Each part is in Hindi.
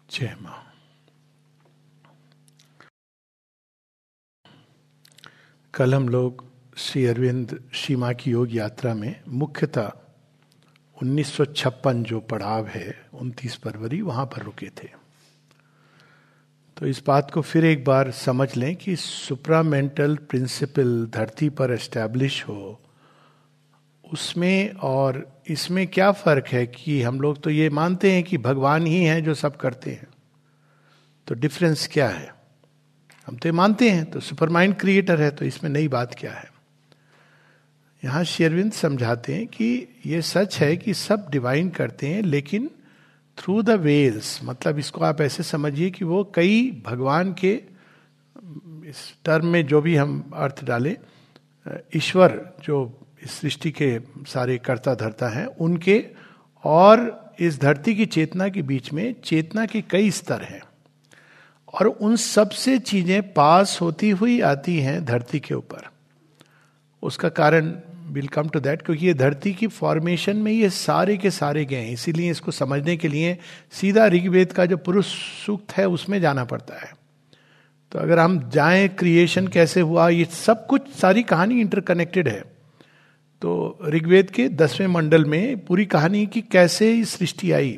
जय मां। कल हम लोग श्री अरविंद श्री मां की योग यात्रा में मुख्यतः 1956 जो पड़ाव है 29 फरवरी वहां पर रुके थे। तो इस बात को फिर एक बार समझ लें कि सुप्रामेंटल प्रिंसिपल धरती पर एस्टैब्लिश हो, उसमें और इसमें क्या फर्क है कि हम लोग तो ये मानते हैं कि भगवान ही हैं जो सब करते हैं, तो डिफरेंस क्या है? हम तो ये मानते हैं, तो सुपर माइंड क्रिएटर है, तो इसमें नई बात क्या है? यहां श्री अरविंद समझाते हैं कि ये सच है कि सब डिवाइन करते हैं, लेकिन थ्रू द वेल्स, मतलब इसको आप ऐसे समझिए कि वो कई भगवान के, इस टर्म में जो भी हम अर्थ डालें, ईश्वर जो इस सृष्टि के सारे कर्ता धर्ता हैं उनके और इस धरती की चेतना के बीच में चेतना के कई स्तर हैं, और उन सब से चीजें पास होती हुई आती हैं धरती के ऊपर। उसका कारण विल कम टू दैट, क्योंकि ये धरती की फॉर्मेशन में ये सारे के सारे गए हैं। इसीलिए इसको समझने के लिए सीधा ऋग्वेद का जो पुरुष सूक्त है उसमें जाना पड़ता है। तो अगर हम जाएं क्रिएशन कैसे हुआ, ये सब कुछ सारी कहानी इंटरकनेक्टेड है। तो ऋग्वेद के 10वें मंडल में पूरी कहानी की कैसे सृष्टि आई।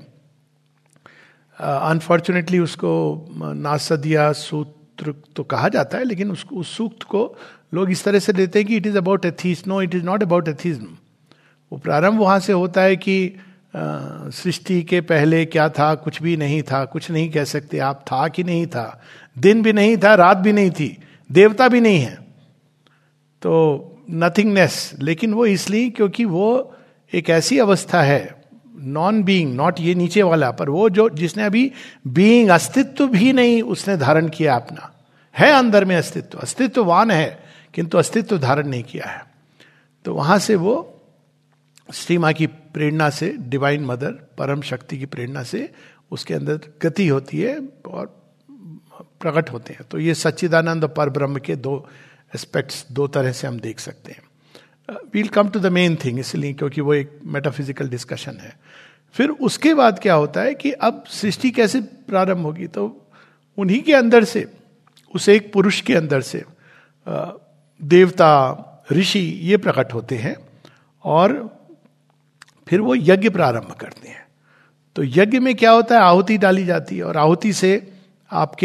अनफॉर्चुनेटली उसको नासदिया सूत्र तो कहा जाता है, लेकिन उसको उस सूक्त को लोग इस तरह से लेते हैं कि it is about atheism. No, it is not about atheism. वो प्रारंभ वहां से होता है कि सृष्टि के पहले क्या था, कुछ भी नहीं था। कुछ नहीं कह सकते आप, था कि नहीं था, दिन भी नहीं था, रात भी नहीं थी, देवता भी नहीं है, तो नथिंगनेस। लेकिन वो इसलिए क्योंकि वो एक ऐसी अवस्था है, नॉन बीइंग, नॉट ये नीचे वाला, पर वो जो जिसने अभी बीइंग, अस्तित्व भी नहीं उसने धारण किया अपना, है अंदर में अस्तित्व, अस्तित्ववान है किंतु अस्तित्व धारण नहीं किया है। तो वहां से वो श्री मां की प्रेरणा से, डिवाइन मदर परम शक्ति की प्रेरणा से उसके अंदर गति होती है और प्रकट होते हैं। तो ये सच्चिदानंद पर ब्रह्म के दो एस्पेक्ट्स दो तरह से हम देख सकते हैं। We'll come to the main thing, इसलिए क्योंकि वो एक मेटाफिजिकल डिस्कशन है। फिर उसके बाद क्या होता है कि अब सृष्टि कैसे प्रारंभ होगी, तो उन्हीं के अंदर से, उस एक पुरुष के अंदर से देवता, ऋषि ये प्रकट होते हैं और फिर वो यज्ञ प्रारंभ करते हैं। तो यज्ञ में क्या होता है, आहुति डाली जाती है और आहुति से आपके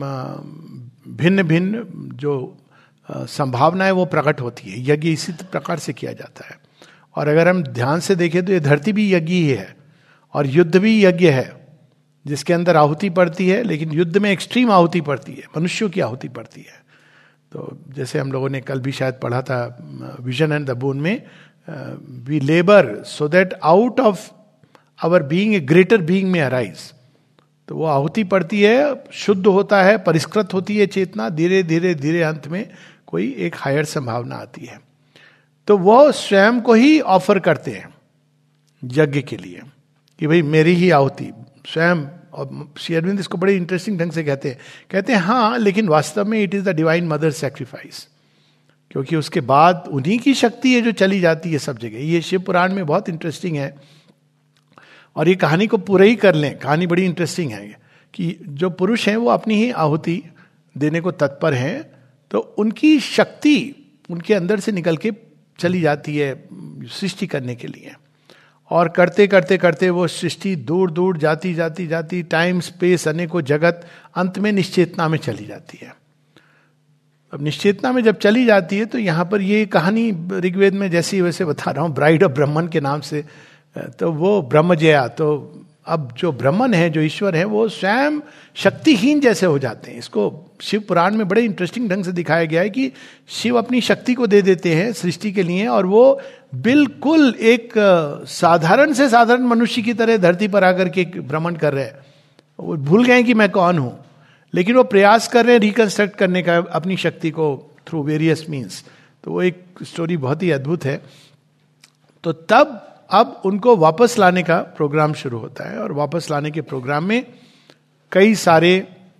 भिन्न भिन्न जो संभावनाएं वो प्रकट होती है। यज्ञ इसी प्रकार से किया जाता है। और अगर हम ध्यान से देखें तो ये धरती भी यज्ञ ही है और युद्ध भी यज्ञ है, जिसके अंदर आहुति पड़ती है, लेकिन युद्ध में एक्सट्रीम आहुति पड़ती है, मनुष्यों की आहुति पड़ती है। तो जैसे हम लोगों ने कल भी शायद पढ़ा था विजन एंड द बून में, we labour so that out of our being a greater being में अराइज। तो वो आहुति पड़ती है, शुद्ध होता है, परिष्कृत होती है चेतना, धीरे धीरे धीरे अंत में कोई एक हायर संभावना आती है। तो वो स्वयं को ही ऑफर करते हैं यज्ञ के लिए कि भाई मेरी ही आहुति स्वयं। और श्री अरविंद इसको बड़े इंटरेस्टिंग ढंग से कहते हैं हाँ, लेकिन वास्तव में it is the divine mother sacrifice, क्योंकि उसके बाद उन्हीं की शक्ति है जो चली जाती है सब जगह। ये शिव पुराण में बहुत इंटरेस्टिंग है, और ये कहानी को पूरा ही कर लें, कहानी बड़ी इंटरेस्टिंग है कि जो पुरुष हैं वो अपनी ही आहुति देने को तत्पर हैं, तो उनकी शक्ति उनके अंदर से निकल के चली जाती है सृष्टि करने के लिए। और करते करते करते वो सृष्टि दूर दूर जाती जाती जाती, टाइम स्पेस अनेकों जगत, अंत में निश्चेतना में चली जाती है। अब निश्चेतना में जब चली जाती है तो यहाँ पर ये कहानी ऋग्वेद में जैसी वैसे बता रहा हूँ, ब्राइड ऑफ ब्रह्मन के नाम से। तो वो ब्रह्मजया, तो अब जो ब्रह्मन है, जो ईश्वर है, वो स्वयं शक्तिहीन जैसे हो जाते हैं। इसको शिव पुराण में बड़े इंटरेस्टिंग ढंग से दिखाया गया है कि शिव अपनी शक्ति को दे देते हैं सृष्टि के लिए, और वो बिल्कुल एक साधारण से साधारण मनुष्य की तरह धरती पर आकर के भ्रमण कर रहे हैं। वो भूल गए कि मैं कौन हूं, लेकिन वो प्रयास कर रहे हैं रिकंस्ट्रक्ट करने का अपनी शक्ति को थ्रू वेरियस मीन्स। तो वो एक स्टोरी बहुत ही अद्भुत है। तो तब अब उनको वापस लाने का प्रोग्राम शुरू होता है, और वापस लाने के प्रोग्राम में कई सारे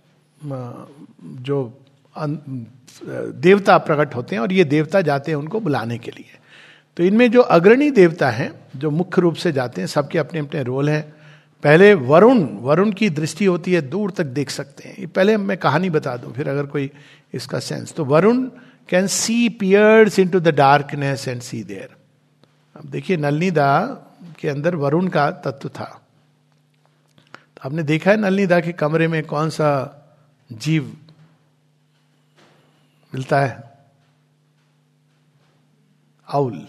जो देवता प्रकट होते हैं, और ये देवता जाते हैं उनको बुलाने के लिए। तो इनमें जो अग्रणी देवता हैं, जो मुख्य रूप से जाते हैं, सबके अपने अपने रोल हैं। पहले वरुण, वरुण की दृष्टि होती है, दूर तक देख सकते हैं। पहले मैं कहानी बता दूं, फिर अगर कोई इसका सेंस। तो Varuna can see pierce into the darkness and see there. अब देखिए नलिनी दा के अंदर वरुण का तत्व था। तो आपने देखा है नलिनी दा के कमरे में कौन सा जीव मिलता है? Owl.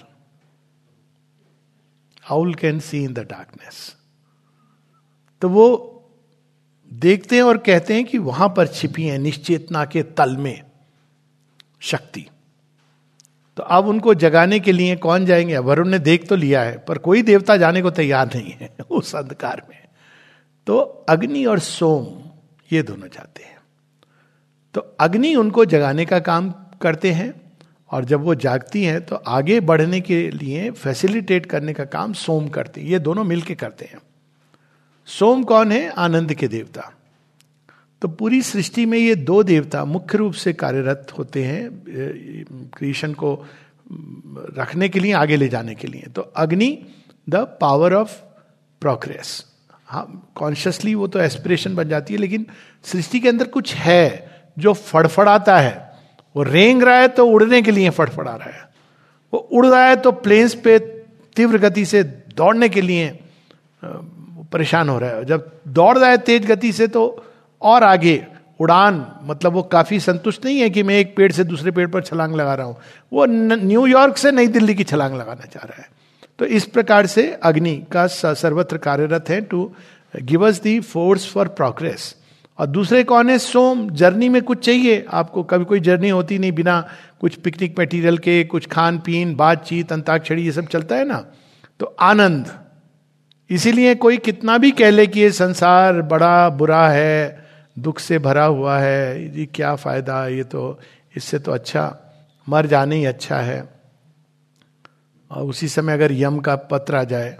Owl can see in the darkness. तो वो देखते हैं और कहते हैं कि वहां पर छिपी है निश्चेतना के तल में शक्ति। तो अब उनको जगाने के लिए कौन जाएंगे? वरुण ने देख तो लिया है, पर कोई देवता जाने को तैयार नहीं है उस अंधकार में। तो अग्नि और सोम ये दोनों जाते हैं। तो अग्नि उनको जगाने का काम करते हैं, और जब वो जागती हैं तो आगे बढ़ने के लिए फैसिलिटेट करने का काम सोम करते हैं। ये दोनों मिलके करते हैं। सोम कौन है? आनंद के देवता। तो पूरी सृष्टि में ये दो देवता मुख्य रूप से कार्यरत होते हैं क्रिएशन को रखने के लिए, आगे ले जाने के लिए। तो Agni the power of progress. हाँ, कॉन्शियसली वो तो एस्पिरेशन बन जाती है, लेकिन सृष्टि के अंदर कुछ है जो फड़फड़ाता है। वो रेंग रहा है तो उड़ने के लिए फड़फड़ा रहा है, वो उड़ रहा है तो प्लेन्स पे तीव्र गति से दौड़ने के लिए परेशान हो रहा है। जब दौड़ रहा है तेज गति से तो और आगे उड़ान, मतलब वो काफी संतुष्ट नहीं है कि मैं एक पेड़ से दूसरे पेड़ पर छलांग लगा रहा हूं, वो न्यूयॉर्क से नई दिल्ली की छलांग लगाना चाह रहा है। तो इस प्रकार से अग्नि का सर्वत्र कार्यरत है to give us the force for progress. और दूसरे कौन है? सोम। जर्नी में कुछ चाहिए आपको, कभी कोई जर्नी होती नहीं बिना कुछ पिकनिक मटेरियल के, कुछ खान पीन, बातचीत, अंताक्षरी, ये सब चलता है ना। तो आनंद। इसीलिए कोई कितना भी कह ले कि ये संसार बड़ा बुरा है, दुख से भरा हुआ है, ये क्या फायदा, ये तो इससे तो अच्छा मर जाने ही अच्छा है। और उसी समय अगर यम का पत्र आ जाए,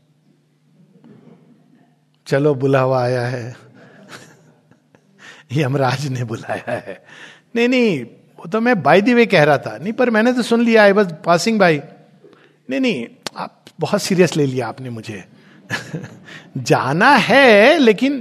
चलो बुलावा आया है यमराज ने बुलाया है। नहीं, वो तो मैं बाय द वे कह रहा था, नहीं पर मैंने तो सुन लिया, आई वाज पासिंग बाय। नहीं, आप बहुत सीरियस ले लिया आपने मुझे जाना है, लेकिन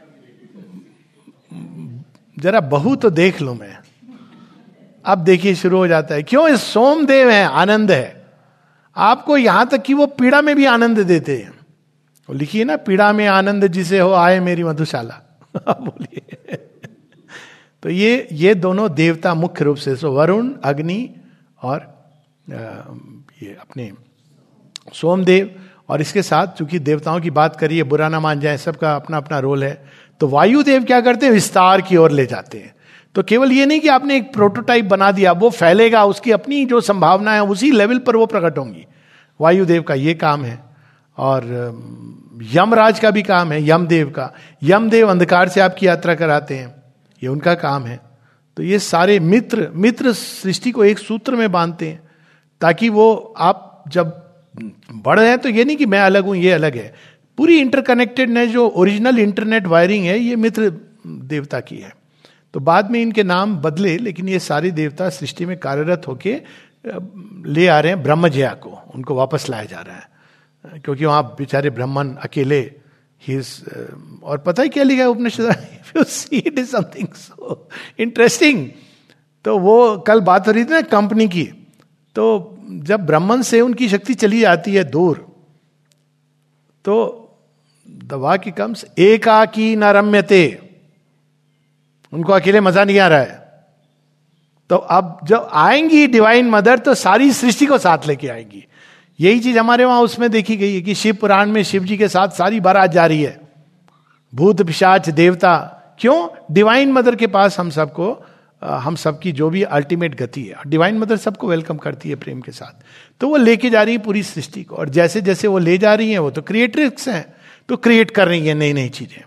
जरा बहू तो देख लो मैं। अब देखिए शुरू हो जाता है, क्यों? इस सोमदेव है, आनंद है आपको, यहां तक कि वो पीड़ा में भी आनंद देते हैं। वो लिखिए ना, पीड़ा में आनंद जिसे हो आए मेरी मधुशाला बोलिए। तो ये दोनों देवता मुख्य रूप से, सो वरुण, अग्नि और ये अपने सोमदेव। और इसके साथ चूंकि देवताओं की बात करिए, बुरा ना मान जाए, सबका अपना अपना रोल है। तो वायुदेव क्या करते हैं? विस्तार की ओर ले जाते हैं। तो केवल ये नहीं कि आपने एक प्रोटोटाइप बना दिया, वो फैलेगा, उसकी अपनी जो संभावना है उसी लेवल पर वो प्रकट होंगी। वायुदेव का ये काम है। और यमराज का भी काम है, यमदेव का। यमदेव अंधकार से आपकी यात्रा कराते हैं, ये उनका काम है। तो ये सारे मित्र सृष्टि को एक सूत्र में बांधते हैं, ताकि वो आप जब बढ़ रहे हैं तो ये नहीं कि मैं अलग हूं, ये अलग है। पूरी इंटरकनेक्टेडनेस, जो ओरिजिनल इंटरनेट वायरिंग है, ये मित्र देवता की है। तो बाद में इनके नाम बदले, लेकिन ये सारे देवता सृष्टि में कार्यरत होके ले आ रहे हैं ब्रह्मजया को, उनको वापस लाया जा रहा है। क्योंकि वहां बेचारे ब्राह्मण अकेले और पता है क्या लिखा है Upanishad? It is something so interesting. तो वो कल बात हो रही थी ना कंपनी की, तो जब ब्राह्मण से उनकी शक्ति चली जाती है दूर, तो दवा की कम्स एकाकी न रम्यते, उनको अकेले मजा नहीं आ रहा है। तो अब जब आएंगी डिवाइन मदर, तो सारी सृष्टि को साथ लेके आएंगी। यही चीज हमारे वहां उसमें देखी गई है कि शिव पुराण में शिव जी के साथ सारी बारात जा रही है, भूत पिशाच देवता। क्यों? डिवाइन मदर के पास हम सबकी जो भी अल्टीमेट गति है, डिवाइन मदर सबको वेलकम करती है प्रेम के साथ। तो वो लेके जा रही है पूरी सृष्टि को, और जैसे जैसे वो ले जा रही है, वो तो क्रिएट्रिक्स हैं, तो क्रिएट कर रही है नई नई चीजें।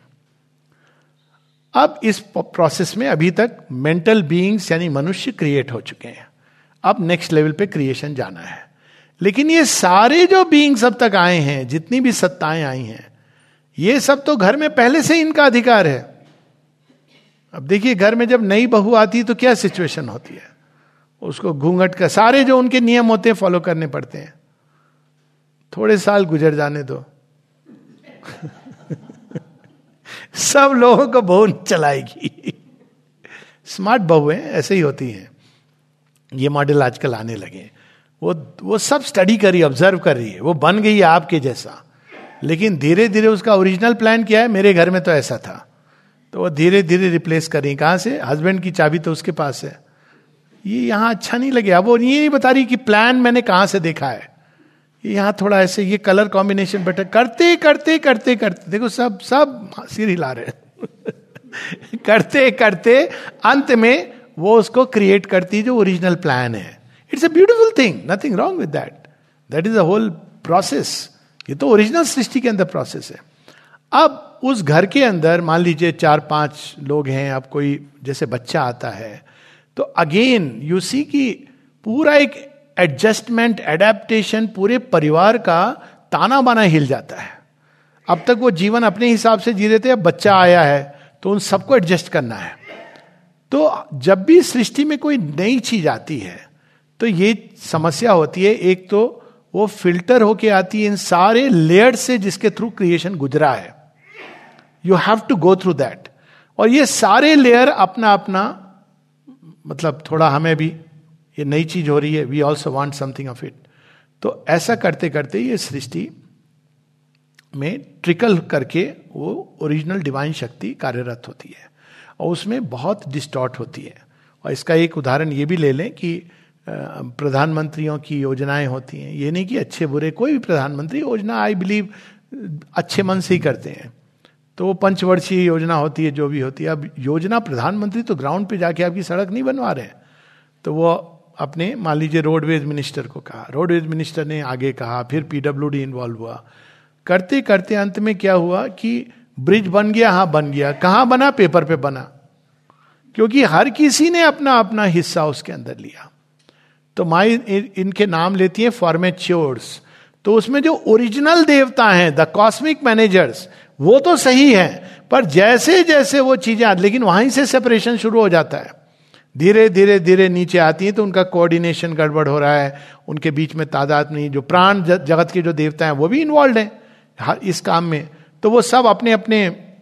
अब इस प्रोसेस में अभी तक मेंटल बीइंग्स यानी मनुष्य क्रिएट हो चुके हैं, अब नेक्स्ट लेवल पे क्रिएशन जाना है। लेकिन ये सारे जो बीइंग्स अब तक आए हैं, जितनी भी सत्ताएं आई हैं, ये सब तो घर में पहले से इनका अधिकार है। अब देखिए घर में जब नई बहू आती है तो क्या सिचुएशन होती है, उसको घूंघट का सारे जो उनके नियम होते हैं फॉलो करने पड़ते हैं। थोड़े साल गुजर जाने दो सब लोगों को बहू चलाएगी। स्मार्ट बहू है, ऐसे ही होती हैं, ये मॉडल आजकल आने लगे। वो सब स्टडी कर रही है, ऑब्जर्व कर रही है, वो बन गई है आपके जैसा, लेकिन धीरे धीरे उसका ओरिजिनल प्लान क्या है, मेरे घर में तो ऐसा था, तो वो धीरे धीरे रिप्लेस कर रही। कहाँ से? हस्बैंड की चाबी तो उसके पास है, ये यहाँ अच्छा नहीं लगे। अब वो ये नहीं बता रही कि प्लान मैंने कहाँ से देखा है, ये यहाँ थोड़ा ऐसे, ये कलर कॉम्बिनेशन बेटर, करते करते करते करते देखो सब सिर हिला रहे हैं करते करते अंत में वो उसको क्रिएट करती जो ओरिजिनल प्लान है। It's a beautiful thing, nothing wrong with that, that is a whole process. ये तो ओरिजिनल सृष्टि के अंदर प्रोसेस है। अब उस घर के अंदर मान लीजिए 4-5 लोग हैं, अब कोई जैसे बच्चा आता है तो अगेन यू सी कि पूरा एक एडजस्टमेंट, एडेप्टेशन, पूरे परिवार का ताना बाना हिल जाता है। अब तक वो जीवन अपने हिसाब से जी रहे थे, अब बच्चा आया है तो उन सबको एडजस्ट करना है। तो जब भी सृष्टि में कोई नई चीज आती है तो ये समस्या होती है, एक तो वो फिल्टर होके आती है इन सारे लेयर से जिसके थ्रू क्रिएशन गुजरा है। You have to go through that, और ये सारे लेयर अपना अपना मतलब थोड़ा हमें भी ये नई चीज हो रही है, we also want something of it. तो ऐसा करते करते ये सृष्टि में ट्रिकल करके वो ओरिजिनल डिवाइन शक्ति कार्यरत होती है, और उसमें बहुत डिस्टॉर्ट होती है। और इसका एक उदाहरण ये भी ले लें कि प्रधानमंत्रियों की योजनाएं होती हैं, ये नहीं कि अच्छे बुरे, कोई भी प्रधानमंत्री योजना आई बिलीव अच्छे मन से ही करते हैं, तो वो पंचवर्षीय योजना होती है जो भी होती है। अब योजना प्रधानमंत्री तो ग्राउंड पे जाके आपकी सड़क नहीं बनवा रहे हैं, तो वो अपने मान लीजिए रोडवेज मिनिस्टर को कहा, रोडवेज मिनिस्टर ने आगे कहा, फिर पीडब्ल्यूडी इन्वॉल्व हुआ, करते करते अंत में क्या हुआ कि ब्रिज बन गया। हाँ बन गया, कहाँ बना? पेपर पे बना, क्योंकि हर किसी ने अपना अपना हिस्सा उसके अंदर लिया। तो माई इनके नाम लेती है फॉर्मेच्योर्स, तो उसमें जो ओरिजिनल देवता हैं, द कॉस्मिक मैनेजर्स, वो तो सही है, पर जैसे जैसे वो चीजें, लेकिन वहीं से सेपरेशन शुरू हो जाता है, धीरे धीरे धीरे नीचे आती है, तो उनका कोऑर्डिनेशन गड़बड़ हो रहा है, उनके बीच में तादाद नहीं, जो प्राण जगत के जो देवता हैं वो भी इन्वॉल्व हैं इस काम में। तो वो सब अपने अपने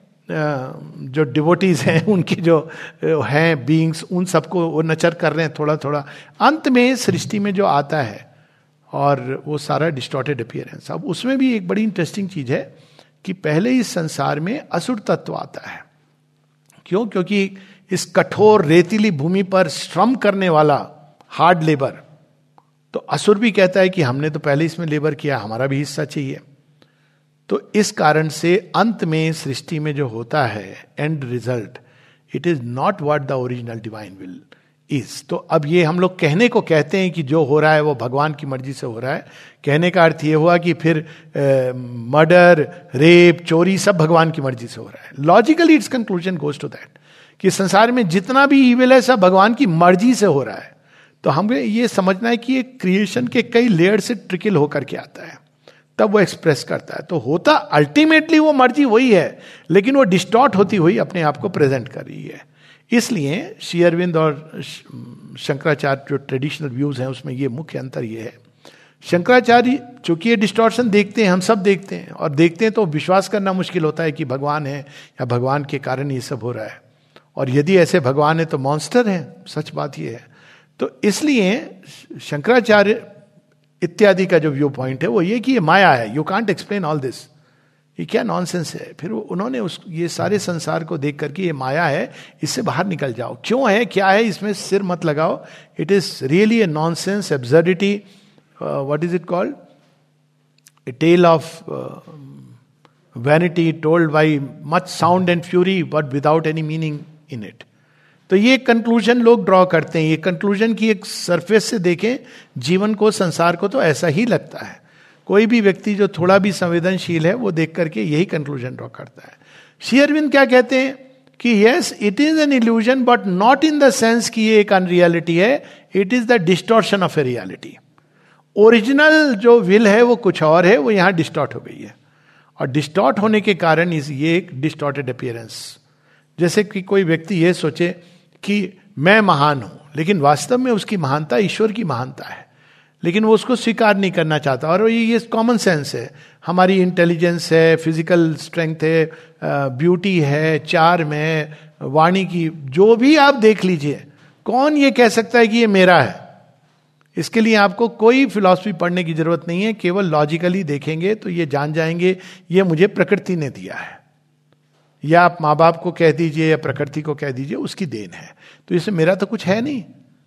जो डिवोटीज हैं, उनकी जो हैं बीइंग्स, उन सबको वो नचर कर रहे हैं थोड़ा थोड़ा। अंत में सृष्टि में जो आता है और वो सारा डिस्टॉर्टेड अपीयरेंस। अब उसमें भी एक बड़ी इंटरेस्टिंग चीज है कि पहले इस संसार में असुर तत्व आता है। क्यों? क्योंकि इस कठोर रेतीली भूमि पर श्रम करने वाला हार्ड लेबर, तो असुर भी कहता है कि हमने तो पहले इसमें लेबर किया, हमारा भी हिस्सा चाहिए। तो इस कारण से अंत में सृष्टि में जो होता है end result, it is not what the original divine will is. तो अब ये हम लोग कहने को कहते हैं कि जो हो रहा है वो भगवान की मर्जी से हो रहा है। कहने का अर्थ ये हुआ कि फिर मर्डर, रेप, चोरी सब भगवान की मर्जी से हो रहा है। Logically its conclusion goes to that कि संसार में जितना भी ईविल है सब भगवान की मर्जी से हो रहा है। तो हमें ये समझना है कि ये क्रिएशन के कई लेयर से ट्रिकल होकर के आता है, तब वो एक्सप्रेस करता है। तो होता अल्टीमेटली वो मर्जी वही है, लेकिन वो डिस्टॉर्ट होती हुई अपने आप को प्रेजेंट कर रही है। इसलिए श्री अरविंद और शंकराचार्य जो ट्रेडिशनल व्यूज हैं उसमें ये मुख्य अंतर ये है। शंकराचार्य चूंकि ये डिस्टॉर्शन देखते हैं, हम सब देखते हैं, और देखते हैं तो विश्वास करना मुश्किल होता है कि भगवान है या भगवान के कारण ये सब हो रहा है, और यदि ऐसे भगवान है तो मॉन्स्टर है। सच बात ये है। तो इसलिए शंकराचार्य इत्यादि का जो व्यू पॉइंट है वो ये कि ये माया है, you can't explain all this, ये क्या नॉनसेंस है। फिर उन्होंने ये सारे संसार को देख करके ये माया है, इससे बाहर निकल जाओ, क्यों है क्या है इसमें सिर मत लगाओ, it is really a nonsense absurdity, what is it called, a tale of vanity told by much sound and fury but without any meaning in it. तो ये कंक्लूजन लोग ड्रॉ करते हैं। ये कंक्लूजन की एक सरफेस से देखें जीवन को, संसार को, तो ऐसा ही लगता है। कोई भी व्यक्ति जो थोड़ा भी संवेदनशील है वो देख करके यही कंक्लूजन ड्रॉ करता है। श्री अरविंद क्या कहते हैं कि yes it is an illusion but not in the sense कि ये एक अनरियलिटी है, it is the distortion of a reality. Original जो विल है वो कुछ और है, वो यहां डिस्टॉर्ट हो गई है, और डिस्टॉर्ट होने के कारण ये एक डिस्टॉर्टेड अपीयरेंस। जैसे कि कोई व्यक्ति ये सोचे कि मैं महान हूं, लेकिन वास्तव में उसकी महानता ईश्वर की महानता है। लेकिन वो उसको स्वीकार नहीं करना चाहता। और ये कॉमन सेंस है, हमारी इंटेलिजेंस है, फिजिकल स्ट्रेंथ है, ब्यूटी है, चार्म है, वाणी की, जो भी आप देख लीजिए, कौन ये कह सकता है कि ये मेरा है? इसके लिए आपको कोई फिलॉसफी पढ़ने की जरूरत नहीं है, केवल लॉजिकली देखेंगे तो ये जान जाएंगे ये मुझे प्रकृति ने दिया है। या आप माँ बाप को कह दीजिए या प्रकृति को कह दीजिए, उसकी देन है, तो इसमें मेरा तो कुछ है नहीं।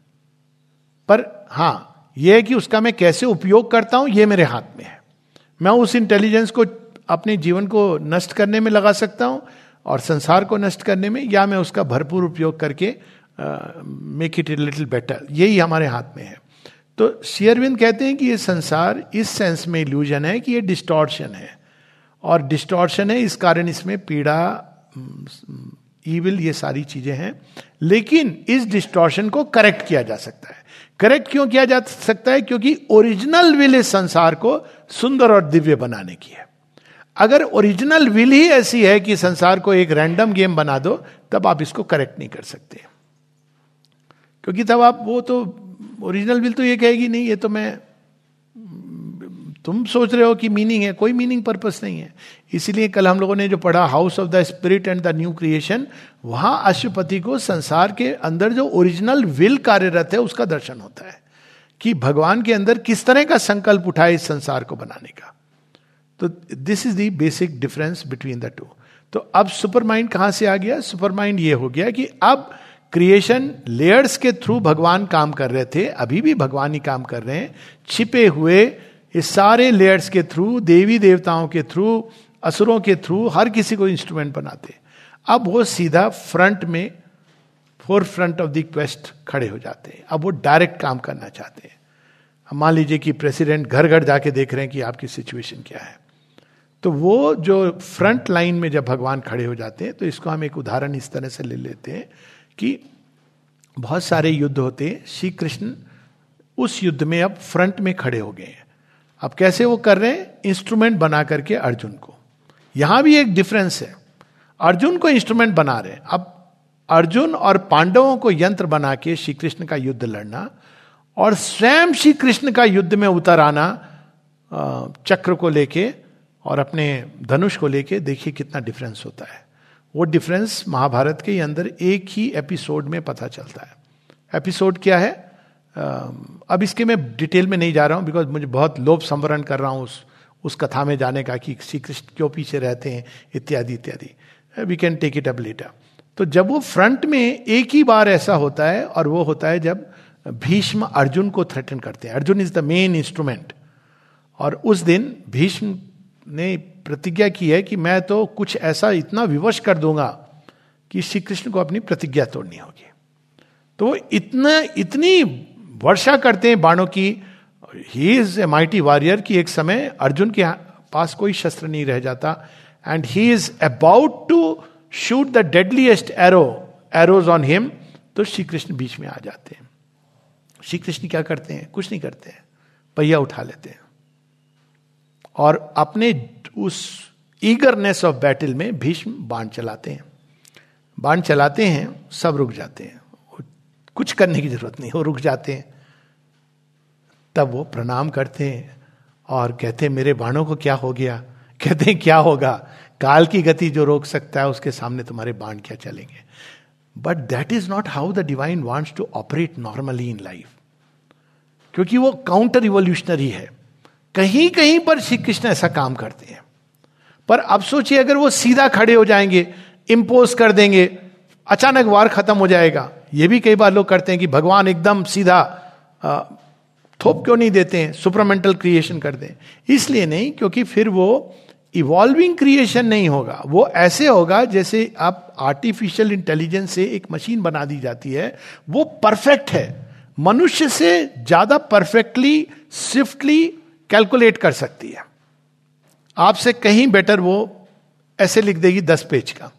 पर हाँ, यह है कि उसका मैं कैसे उपयोग करता हूं ये मेरे हाथ में है। मैं उस इंटेलिजेंस को अपने जीवन को नष्ट करने में लगा सकता हूं और संसार को नष्ट करने में, या मैं उसका भरपूर उपयोग करके make it a little better, यही हमारे हाथ में है। तो श्री अरविंद कहते हैं कि ये संसार इस सेंस में इल्यूजन है कि ये डिस्टॉर्शन है, और डिस्टॉर्शन है इस कारण इसमें पीड़ा, ईविल, ये सारी चीजें हैं। लेकिन इस डिस्टॉर्शन को करेक्ट किया जा सकता है। करेक्ट क्यों किया जा सकता है? क्योंकि ओरिजिनल विल इस संसार को सुंदर और दिव्य बनाने की है। अगर ओरिजिनल विल ही ऐसी है कि संसार को एक रैंडम गेम बना दो, तब आप इसको करेक्ट नहीं कर सकते, क्योंकि तब आप, वो तो ओरिजिनल विल तो ये कहेगी नहीं, ये तो मैं, तुम सोच रहे हो कि मीनिंग है, कोई मीनिंग पर्पस नहीं है। इसीलिए कल हम लोगों ने जो पढ़ा house of the spirit and the new creation, वहां अश्वपति को संसार के अंदर जो ओरिजिनल विल कार्यरत है उसका दर्शन होता है, कि भगवान के अंदर किस तरह का संकल्प उठा है इस संसार को बनाने का। तो this is the basic difference between the two. तो अब सुपर माइंड कहां से आ गया? सुपर माइंड ये हो गया कि अब क्रिएशन लेयर्स के थ्रू भगवान काम कर रहे थे, अभी भी भगवान ही काम कर रहे हैं, छिपे हुए इस सारे लेयर्स के थ्रू, देवी देवताओं के थ्रू, असुरों के थ्रू, हर किसी को इंस्ट्रूमेंट बनाते। अब वो सीधा फ्रंट में, forefront of the quest खड़े हो जाते हैं। अब वो डायरेक्ट काम करना चाहते हैं। अब मान लीजिए कि प्रेसिडेंट घर घर जाके देख रहे हैं कि आपकी सिचुएशन क्या है, तो वो जो फ्रंट लाइन में जब भगवान खड़े हो जाते हैं, तो इसको हम एक उदाहरण इस तरह से ले लेते हैं कि बहुत सारे युद्ध होते हैं, श्री कृष्ण उस युद्ध में अब फ्रंट में खड़े हो गए हैं। अब कैसे वो कर रहे हैं? इंस्ट्रूमेंट बना करके अर्जुन को। यहां भी एक डिफरेंस है, अर्जुन को इंस्ट्रूमेंट बना रहे हैं। अब अर्जुन और पांडवों को यंत्र बना के श्री कृष्ण का युद्ध लड़ना, और स्वयं श्री कृष्ण का युद्ध में उतर आना चक्र को लेके और अपने धनुष को लेके, देखिए कितना डिफरेंस होता है। वो डिफरेंस महाभारत के अंदर एक ही एपिसोड में पता चलता है। एपिसोड क्या है? अब इसके मैं डिटेल में नहीं जा रहा हूं, बिकॉज मुझे बहुत लोभ संवरण कर रहा हूं उस कथा में जाने का, कि श्री कृष्ण क्यों पीछे रहते हैं, इत्यादि इत्यादि। We can take it up later. तो जब वो फ्रंट में एक ही बार ऐसा होता है, और वो होता है जब भीष्म अर्जुन को थ्रेटन करते हैं। Arjun is the main instrument, और उस दिन भीष्म ने प्रतिज्ञा की है कि मैं तो कुछ ऐसा इतना विवश कर दूंगा कि श्री कृष्ण को अपनी प्रतिज्ञा तोड़नी होगी। तो वो इतनी वर्षा करते हैं बाणों की, he is a mighty warrior, कि एक समय अर्जुन के पास कोई शस्त्र नहीं रह जाता, and he is about to shoot the deadliest arrows on him, तो श्री कृष्ण बीच में आ जाते हैं। श्री कृष्ण क्या करते हैं? कुछ नहीं करते हैं, पहिया उठा लेते हैं, और अपने उस ईगरनेस ऑफ बैटल में भीष्म बाण चलाते हैं। बाण चलाते हैं, सब रुक जाते हैं, कुछ करने की जरूरत नहीं, वो रुक जाते हैं। तब वो प्रणाम करते हैं और कहते हैं मेरे बाणों को क्या हो गया? कहते हैं क्या होगा, काल की गति जो रोक सकता है उसके सामने तुम्हारे बाण क्या चलेंगे। But that is not how the divine wants to operate normally in life, क्योंकि वो काउंटर रिवोल्यूशनरी है। कहीं कहीं पर श्री कृष्ण ऐसा काम करते हैं, पर अब सोचिए अगर वो सीधा खड़े हो जाएंगे, इंपोज कर देंगे, अचानक वार खत्म हो जाएगा। ये भी कई बार लोग करते हैं कि भगवान एकदम सीधा थोप क्यों नहीं देते हैं, सुपरमेंटल क्रिएशन कर दें। इसलिए नहीं, क्योंकि फिर वो इवॉल्विंग क्रिएशन नहीं होगा, वो ऐसे होगा जैसे आप आर्टिफिशियल इंटेलिजेंस से एक मशीन बना दी जाती है, वो परफेक्ट है, मनुष्य से ज्यादा परफेक्टली स्विफ्टली कैलकुलेट कर सकती है, आपसे कहीं बेटर वो ऐसे लिख देगी 10 पेज का।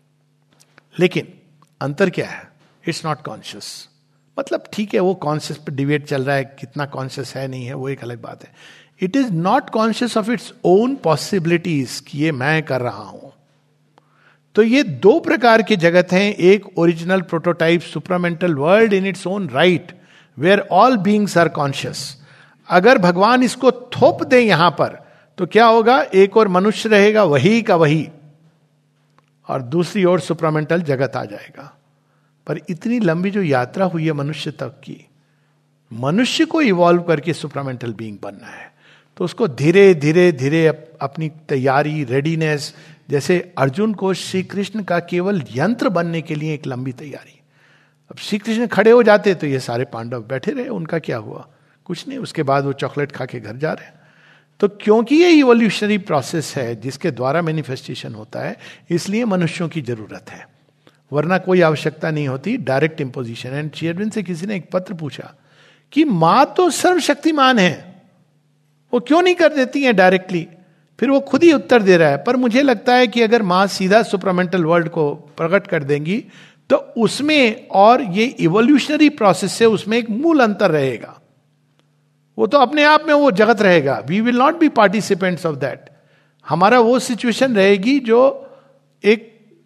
लेकिन अंतर क्या है? It's not conscious. मतलब ठीक है, वो कॉन्शियस पे डिबेट चल रहा है, कितना कॉन्शियस है नहीं है, वो एक अलग बात है। It is not conscious of its own possibilities कि ये मैं कर रहा हूं। तो ये दो प्रकार के जगत हैं, एक original prototype supramental world in its own right, where all beings are conscious. अगर भगवान इसको थोप दे यहां पर तो क्या होगा, एक और मनुष्य रहेगा वही का वही, और दूसरी ओर सुप्रामेंटल जगत आ जाएगा। पर इतनी लंबी जो यात्रा हुई है मनुष्य तक की, मनुष्य को इवॉल्व करके सुप्रामेंटल बीइंग बनना है, तो उसको धीरे धीरे धीरे अपनी तैयारी, रेडीनेस, जैसे अर्जुन को श्री कृष्ण का केवल यंत्र बनने के लिए एक लंबी तैयारी। अब श्री कृष्ण खड़े हो जाते तो ये सारे पांडव बैठे रहे, उनका क्या हुआ, कुछ नहीं, उसके बाद वो चॉकलेट खा के घर जा रहे हैं। तो क्योंकि ये इवोल्यूशनरी प्रोसेस है जिसके द्वारा मैनिफेस्टेशन होता है, इसलिए मनुष्यों की जरूरत है, वरना कोई आवश्यकता नहीं होती direct imposition. And Shri Arvind से किसी ने एक पत्र पूछा कि मां तो सर्वशक्तिमान है, वो क्यों नहीं कर देती है डायरेक्टली, फिर वो खुद ही उत्तर दे रहा है, पर मुझे लगता है कि अगर मां सीधा सुप्रामेंटल वर्ल्ड को प्रकट कर देंगी तो उसमें और ये इवोल्यूशनरी प्रोसेस से उसमें एक मूल अंतर रहेगा। वो तो अपने आप में वो जगत रहेगा, we will not be participants of that. हमारा वो सिचुएशन रहेगी जो एक,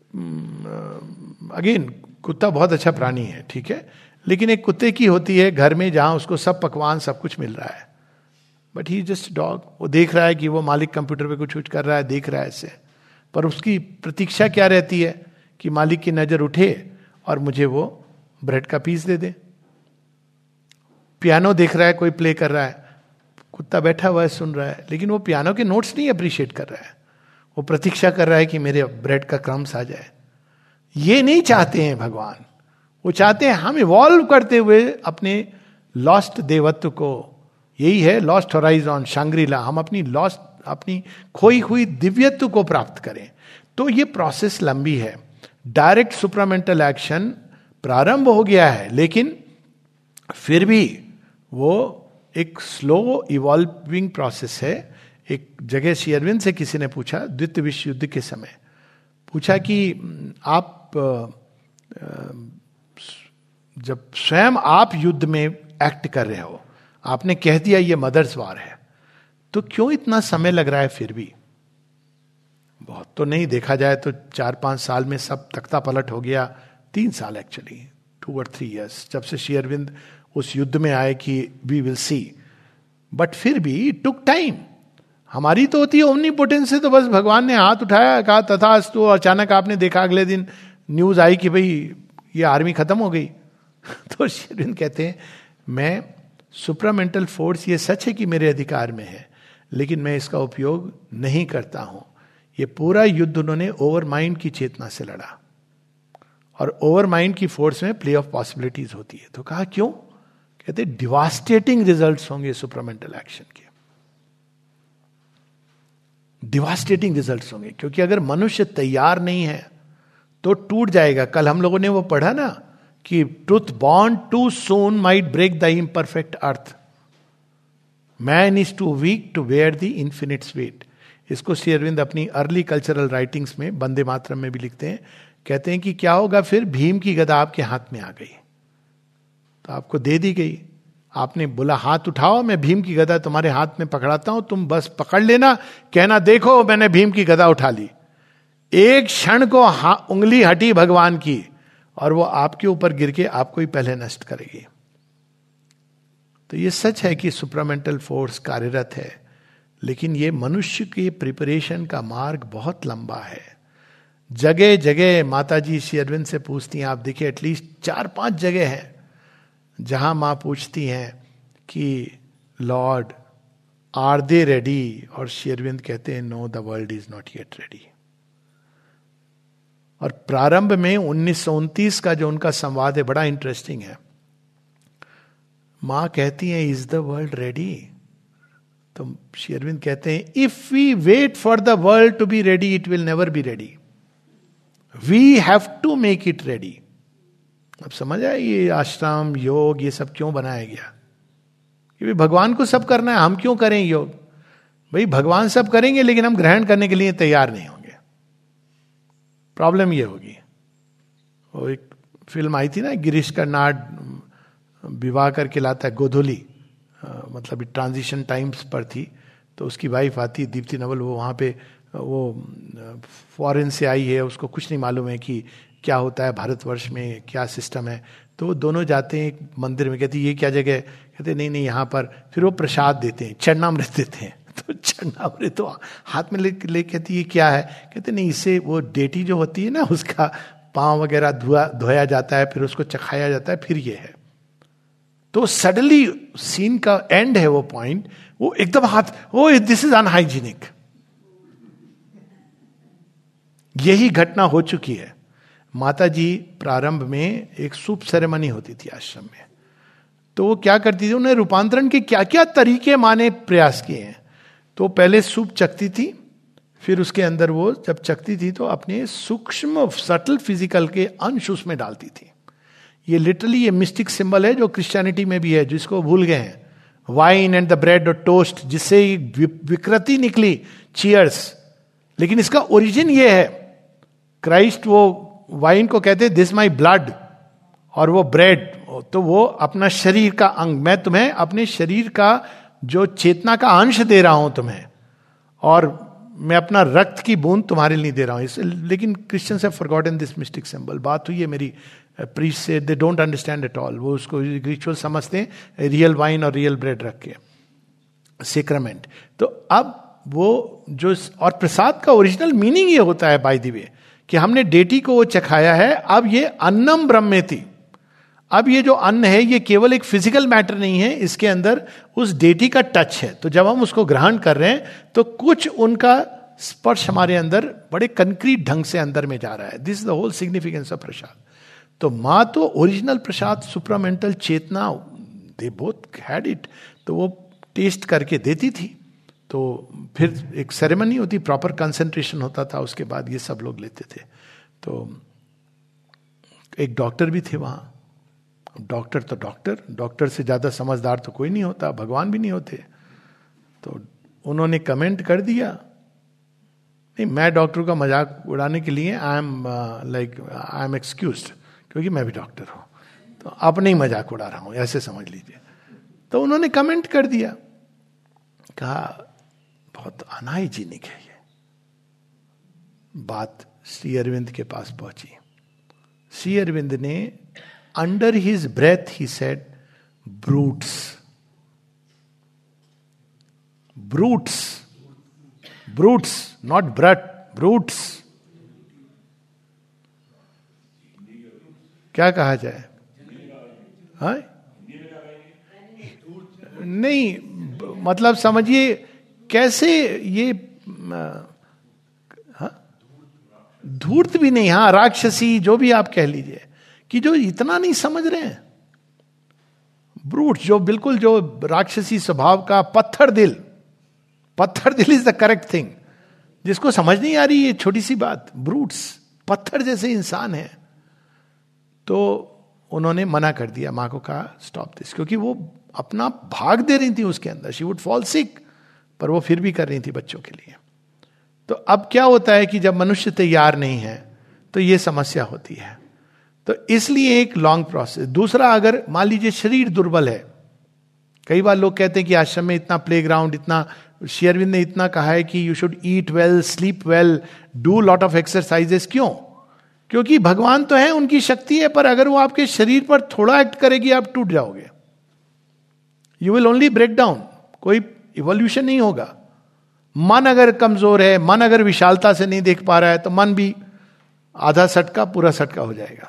अगेन कुत्ता बहुत अच्छा प्राणी है, ठीक है, लेकिन एक कुत्ते की होती है घर में जहां उसको सब पकवान सब कुछ मिल रहा है, बट ही जस्ट डॉग। वो देख रहा है कि वो मालिक कंप्यूटर पे कुछ कर रहा है, देख रहा है ऐसे, पर उसकी प्रतीक्षा क्या रहती है कि मालिक की नजर उठे और मुझे वो ब्रेड का पीस दे दे। पियानो देख रहा है, कोई प्ले कर रहा है, कुत्ता बैठा हुआ है सुन रहा है, लेकिन वो पियानो के नोट्स नहीं अप्रिशिएट कर रहा है, वो प्रतीक्षा कर रहा है कि मेरे ब्रेड का क्रम्स आ जाए। ये नहीं चाहते हैं भगवान, वो चाहते हैं हम इवॉल्व करते हुए अपने लॉस्ट देवत्व को, यही है लॉस्ट होराइजन, शांग्रीला, हम अपनी लॉस्ट, अपनी खोई हुई दिव्यत्व को प्राप्त करें। तो ये प्रोसेस लंबी है। डायरेक्ट सुप्रामेंटल एक्शन प्रारंभ हो गया है, लेकिन फिर भी वो एक स्लो इवॉल्विंग प्रोसेस है। एक जगह श्री अरविंद से किसी ने पूछा, द्वितीय विश्व युद्ध के समय पूछा कि आप जब स्वयं आप युद्ध में एक्ट कर रहे हो, आपने कह दिया ये मदर्स वार है, तो क्यों इतना समय लग रहा है? फिर भी बहुत तो नहीं, देखा जाए तो 4-5 साल में सब तख्ता पलट हो गया, 3 साल एक्चुअली, 2 or 3 years, जब से श्री अरविंद उस युद्ध में आए कि वी विल सी, बट फिर भी इट टुक टाइम। हमारी तो होती है ओमनीपोटेंस से, तो बस भगवान ने हाथ उठाया, कहा तथास्तु, तो अचानक आपने देखा अगले दिन न्यूज आई कि भाई ये आर्मी खत्म हो गई। तो श्री अरविंद कहते हैं मैं सुप्रामेंटल फोर्स, ये सच है कि मेरे अधिकार में है, लेकिन मैं इसका उपयोग नहीं करता हूं। ये पूरा युद्ध उन्होंने ओवर माइंड की चेतना से लड़ा, और ओवर माइंड की फोर्स में प्ले ऑफ पॉसिबिलिटीज होती है। तो कहा क्यों? कहते डिवास्टेटिंग रिजल्ट्स होंगे सुप्रामेंटल एक्शन के, डिवास्टेटिंग रिजल्ट्स होंगे, क्योंकि अगर मनुष्य तैयार नहीं है तो टूट जाएगा। कल हम लोगों ने वो पढ़ा ना कि truth born too soon might break the imperfect earth, man is too weak to bear the infinite's weight. इसको श्री अरविंद अपनी अर्ली कल्चरल राइटिंग्स में वंदे मातरम में भी लिखते हैं। कहते हैं कि क्या होगा फिर, भीम की गदा आपके हाथ में आ गई, तो आपको दे दी गई, आपने बोला हाथ उठाओ, मैं भीम की गदा तुम्हारे हाथ में पकड़ाता हूं, तुम बस पकड़ लेना, कहना देखो मैंने भीम की गदा उठा ली। एक क्षण को उंगली हटी भगवान की और वो आपके ऊपर गिर के आपको ही पहले नष्ट करेगी। तो ये सच है कि सुप्रामेंटल फोर्स कार्यरत है, लेकिन ये मनुष्य के प्रिपरेशन का मार्ग बहुत लंबा है। जगह जगह माता जी श्री अरविंद से पूछती हैं, आप देखिए एटलीस्ट 4-5 जगह हैं जहां मां पूछती हैं कि लॉर्ड आर दे रेडी, और श्री अरविंद कहते हैं no the world is not yet ready. और प्रारंभ में 1929 का जो उनका संवाद है बड़ा इंटरेस्टिंग है। मां कहती है इज द वर्ल्ड रेडी, तो श्री अरविंद कहते हैं if we wait for the world to be ready it will never be ready, we have to make it ready. अब समझ आए ये आश्रम योग ये सब क्यों बनाया गया? कि भगवान को सब करना है, हम क्यों करें योग? भाई भगवान सब करेंगे लेकिन हम ग्रहण करने के लिए तैयार नहीं होंगे, प्रॉब्लम ये होगी। वो एक फिल्म आई थी ना, गिरीश कर्नाड विवाह करके लाता है गोधुली, मतलब ट्रांजिशन टाइम्स पर थी, तो उसकी वाइफ आती दीप्ति नवल, वो वहाँ पे वो फॉरेन से आई है, उसको कुछ नहीं मालूम है कि क्या होता है भारतवर्ष में, क्या सिस्टम है। तो वो दोनों जाते हैं एक मंदिर में, कहती ये क्या जगह है? कहते नहीं नहीं यहाँ पर, फिर वो प्रसाद देते हैं, चरणामृत देते हैं। तो चरणामृत तो हाथ में ले कहती है क्या है, कहते नहीं इससे वो डेटी जो होती है ना उसका पाँव वगैरह धोया जाता है, फिर उसको चखाया जाता है, फिर ये है। तो सडनली सीन का एंड है वो पॉइंट, वो एकदम हाथ, ओ दिस इज अनहाइजीनिक। यही घटना हो चुकी है। माता जी प्रारंभ में एक सूप सेरेमनी होती थी आश्रम में, तो वो क्या करती थी, उन्हें रूपांतरण के क्या क्या तरीके माने प्रयास किए हैं। तो पहले सूप चखती थी, फिर उसके अंदर वो जब चखती थी तो अपने सूक्ष्म सटल फिजिकल के अंश उसमें डालती थी। ये लिटरली ये मिस्टिक सिंबल है जो क्रिश्चियनिटी में भी है, जिसको भूल गए हैं। वाइन एंड द ब्रेड और टोस्ट, जिससे विकृति निकली, चीयर्स, लेकिन इसका ओरिजिन ये है। क्राइस्ट वो वाइन को कहते दिस माई ब्लड, और वो ब्रेड तो वो अपना शरीर का अंग, मैं तुम्हें अपने शरीर का जो चेतना का अंश दे रहा हूं तुम्हें, और मैं अपना रक्त की बूंद तुम्हारे लिए दे रहा हूं। लेकिन Christians have forgotten this mystic symbol. बात हुई है मेरी प्रीस्ट से, they don't understand at all. वो उसको रिचुअल समझते हैं, रियल वाइन और रियल ब्रेड रख के, सेक्रेमेंट। तो अब वो जो, और प्रसाद का ओरिजिनल मीनिंग ये होता है बाय द वे, कि हमने डेटी को वो चखाया है, अब ये अन्नम ब्रह्मेति। अब ये जो अन्न है ये केवल एक फिजिकल मैटर नहीं है, इसके अंदर उस डेटी का टच है। तो जब हम उसको ग्रहण कर रहे हैं तो कुछ उनका स्पर्श हमारे अंदर बड़े कंक्रीट ढंग से अंदर में जा रहा है। This is the whole significance of prasad. तो माँ तो ओरिजिनल प्रसाद, सुप्रामेंटल चेतना, दे बोथ हैड इट, तो वो टेस्ट करके देती थी। तो फिर एक सेरेमनी होती, प्रॉपर कंसंट्रेशन होता था, उसके बाद ये सब लोग लेते थे। तो एक डॉक्टर भी थे वहाँ। डॉक्टर तो डॉक्टर से ज्यादा समझदार तो कोई नहीं होता, भगवान भी नहीं होते। तो उन्होंने कमेंट कर दिया, नहीं मैं डॉक्टर का मजाक उड़ाने के लिए आई एम एक्सक्यूज्ड, क्योंकि मैं भी डॉक्टर हूं, तो अपने ही मजाक उड़ा रहा हूं, ऐसे समझ लीजिए। तो उन्होंने कमेंट कर दिया, कहा बहुत अनहाइजीनिक है ये बात। श्री अरविंद के पास पहुंची। श्री अरविंद ने under his breath he said brutes, brutes, brutes, not brute, brutes. क्या कहा जाए? हाँ नहीं, मतलब समझिए कैसे ये, धूर्त भी नहीं, हाँ राक्षसी, जो भी आप कह लीजिए, कि जो इतना नहीं समझ रहे हैं। ब्रूट, जो बिल्कुल जो राक्षसी स्वभाव का पत्थर दिल, पत्थर दिल इज द करेक्ट थिंग, जिसको समझ नहीं आ रही ये छोटी सी बात। ब्रूट्स, पत्थर जैसे इंसान है। तो उन्होंने मना कर दिया, माँ को कहा स्टॉप दिस, क्योंकि वो अपना भाग दे रही थी उसके अंदर, शी वुड फॉल सिक, पर वो फिर भी कर रही थी बच्चों के लिए। तो अब क्या होता है कि जब मनुष्य तैयार नहीं है तो ये समस्या होती है। तो इसलिए एक लॉन्ग प्रोसेस। दूसरा, अगर मान लीजिए शरीर दुर्बल है, कई बार लोग कहते हैं कि आश्रम में इतना प्लेग्राउंड, इतना, श्री अरविंद ने इतना कहा है कि you should eat well, sleep well, do lot of exercises. क्यों? क्योंकि भगवान तो है, उनकी शक्ति है, पर अगर वो आपके शरीर पर थोड़ा एक्ट करेगी आप टूट जाओगे, you will only break down, कोई इवोल्यूशन नहीं होगा। मन अगर कमजोर है, मन अगर विशालता से नहीं देख पा रहा है, तो मन भी आधा सटका पूरा सटका हो जाएगा।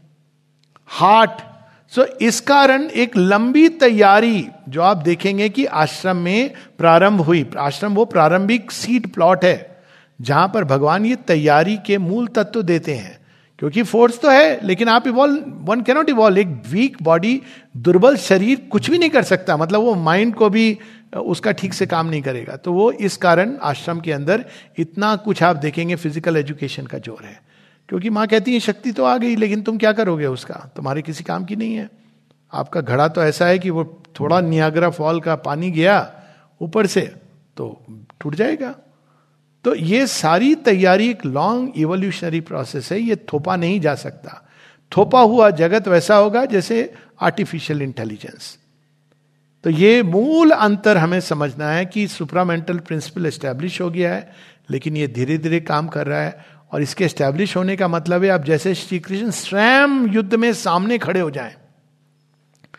हार्ट, सो इस कारण एक लंबी तैयारी जो आप देखेंगे कि आश्रम में प्रारंभ हुई। आश्रम वो प्रारंभिक सीड प्लॉट है जहां पर भगवान ये तैयारी के मूल तत्व देते हैं। क्योंकि फोर्स तो है, लेकिन आप इवॉल्व, वन कैनॉट इवॉल्व। एक वीक बॉडी, दुर्बल शरीर कुछ भी नहीं कर सकता, मतलब वो माइंड को भी उसका ठीक से काम नहीं करेगा। तो वो इस कारण आश्रम के अंदर इतना कुछ आप देखेंगे, फिजिकल एजुकेशन का जोर है। क्योंकि माँ कहती है शक्ति तो आ गई, लेकिन तुम क्या करोगे उसका, तुम्हारे किसी काम की नहीं है। आपका घड़ा तो ऐसा है कि वो थोड़ा नियाग्रा फॉल का पानी गया ऊपर से तो टूट जाएगा। तो ये सारी तैयारी एक लॉन्ग इवोल्यूशनरी प्रोसेस है, ये थोपा नहीं जा सकता। थोपा हुआ जगत वैसा होगा जैसे आर्टिफिशियल इंटेलिजेंस। तो ये मूल अंतर हमें समझना है कि सुप्रामेंटल प्रिंसिपल एस्टैब्लिश हो गया है, लेकिन ये धीरे धीरे काम कर रहा है। और इसके एस्टैब्लिश होने का मतलब है अब जैसे श्री कृष्ण स्वयं युद्ध में सामने खड़े हो जाएं,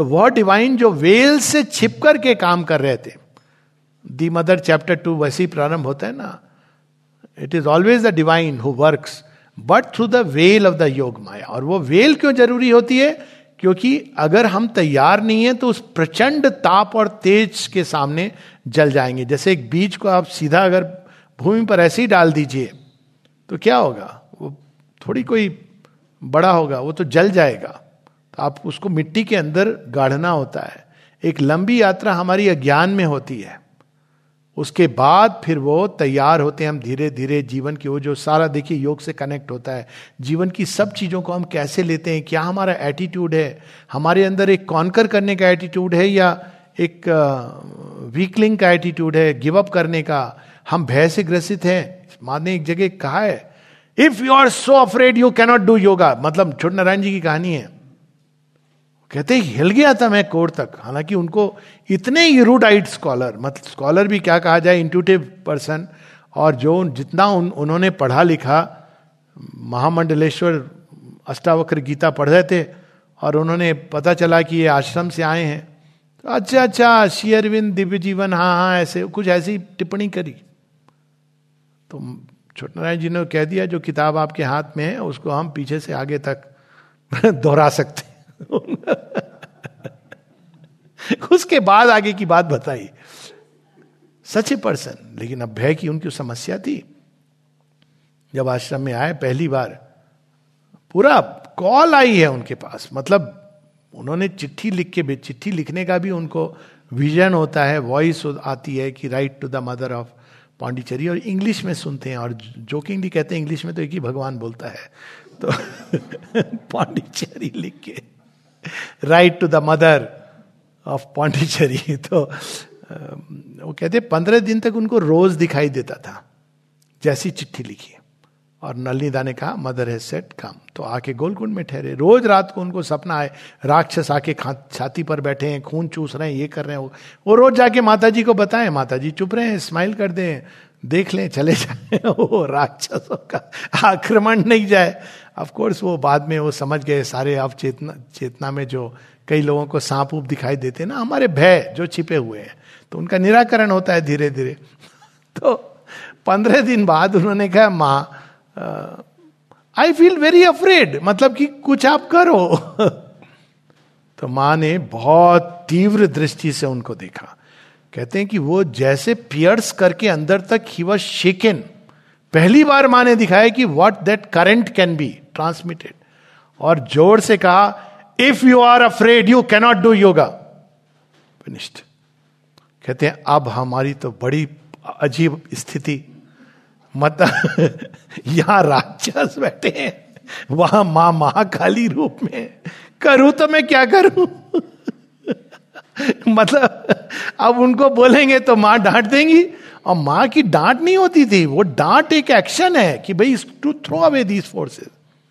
तो वह डिवाइन जो वेल से छिप कर के काम कर रहे थे, दी मदर चैप्टर 2 वैसे ही प्रारंभ होता है ना, it is always the divine who works but through the veil of the yoga maya. और वो वेल क्यों जरूरी होती है? क्योंकि अगर हम तैयार नहीं है तो उस प्रचंड ताप और तेज के सामने जल जाएंगे। जैसे एक बीज को आप सीधा अगर भूमि पर ऐसे ही डाल दीजिए तो क्या होगा, वो थोड़ी कोई बड़ा होगा, वो तो जल जाएगा। तो आप उसको मिट्टी के अंदर गाढ़ना होता है। एक लंबी यात्रा हमारी अज्ञान में होती है, उसके बाद फिर वो तैयार होते हैं हम धीरे धीरे जीवन की। वो जो सारा देखिए योग से कनेक्ट होता है, जीवन की सब चीजों को हम कैसे लेते हैं, क्या हमारा एटीट्यूड है, हमारे अंदर एक कॉन्कर करने का एटीट्यूड है या एक वीकलिंग का एटीट्यूड है, गिव अप करने का, हम भय से ग्रसित हैं। माँ ने एक जगह कहा है, if you are so afraid you cannot do yoga. मतलब छोटे नारायण जी की कहानी है, कहते हिल गया था मैं कोर तक। हालांकि उनको इतने इरूडाइट स्कॉलर, मतलब स्कॉलर भी क्या कहा जाए, इंट्यूटिव पर्सन, और जो जितना उन्होंने पढ़ा लिखा, महामंडलेश्वर अष्टावक्र गीता पढ़ रहे थे और उन्होंने पता चला कि ये आश्रम से आए हैं, तो अच्छा श्री अरविंद दिव्य जीवन, हाँ ऐसे कुछ ऐसी टिप्पणी करी। तो छोटे नारायण जी ने कह दिया जो किताब आपके हाथ में है उसको हम पीछे से आगे तक दोहरा सकते हैं। उसके बाद आगे की बात बताई। सच ए पर्सन, लेकिन अब भय की उनकी समस्या थी। जब आश्रम में आए पहली बार, पूरा कॉल आई है उनके पास, मतलब उन्होंने चिट्ठी लिख के, चिट्ठी लिखने का भी उनको विजन होता है, वॉइस आती है कि write to the mother of Pondicherry, और इंग्लिश में सुनते हैं और जोकिंगली कहते हैं इंग्लिश में तो एक ही भगवान बोलता है, तो पांडिचेरी लिख के write to the mother of Pondicherry. तो वो कहते 15 दिन तक उनको रोज दिखाई देता था जैसी चिट्ठी लिखी। और नलिनी ने कहा मदर हैज सेड कम, तो आके गोलकुंड में ठहरे। रोज रात को उनको सपना आए राक्षस आके छाती पर बैठे हैं, खून चूस रहे हैं, ये कर रहे हैं। वो रोज जाके माता जी को बताएं, माता जी चुप रहे हैं, स्माइल कर दें, देख लें, चले जाए, वो राक्षसों का आक्रमण नहीं जाए। ऑफ कोर्स वो बाद में वो समझ गए सारे। अब चेतना में जो कई लोगों को सांप ऊप दिखाई देते ना, हमारे भय जो छिपे हुए हैं, तो उनका निराकरण होता है धीरे धीरे। तो 15 दिन बाद उन्होंने कहा माँ आई फील वेरी अफ्रेड, मतलब कि कुछ आप करो। तो माँ ने बहुत तीव्र दृष्टि से उनको देखा। कहते हैं कि वो जैसे पियर्स करके अंदर तक ही वाज शेकन। पहली बार माँ ने दिखाया कि what that current can be transmitted, और जोर से कहा if you are afraid you cannot do yoga. Finished. कहते हैं अब हमारी तो बड़ी अजीब स्थिति, मतलब यहां राक्षस बैठे हैं, वहां मां महाकाली रूप में, करूं तो मैं क्या करूं। मतलब अब उनको बोलेंगे तो मां डांट देंगी, और मां की डांट नहीं होती थी, वो डांट एक एक्शन है कि भाई to throw away these forces.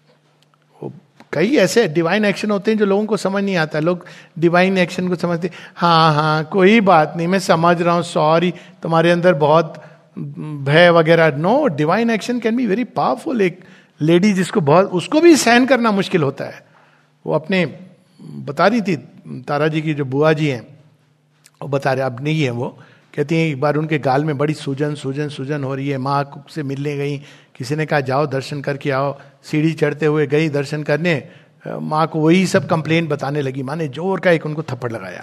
कई ऐसे डिवाइन एक्शन होते हैं जो लोगों को समझ नहीं आता। लोग डिवाइन एक्शन को समझते, हाँ कोई बात नहीं, मैं समझ रहा हूं, सॉरी, तुम्हारे अंदर बहुत भय वगैरह। No, divine action can be very powerful. एक लेडी जिसको बहुत, उसको भी सहन करना मुश्किल होता है। वो अपने बता रही थी, तारा जी की जो बुआ जी हैं, वो बता रहे, अब नहीं है वो, कहती हैं एक बार उनके गाल में बड़ी सूजन हो रही है। माँ से मिलने गई, किसी ने कहा जाओ दर्शन करके आओ, सीढ़ी चढ़ते हुए गई दर्शन करने, माँ को वही सब कंप्लेंट बताने लगी। माँ ने जोर का एक उनको थप्पड़ लगाया,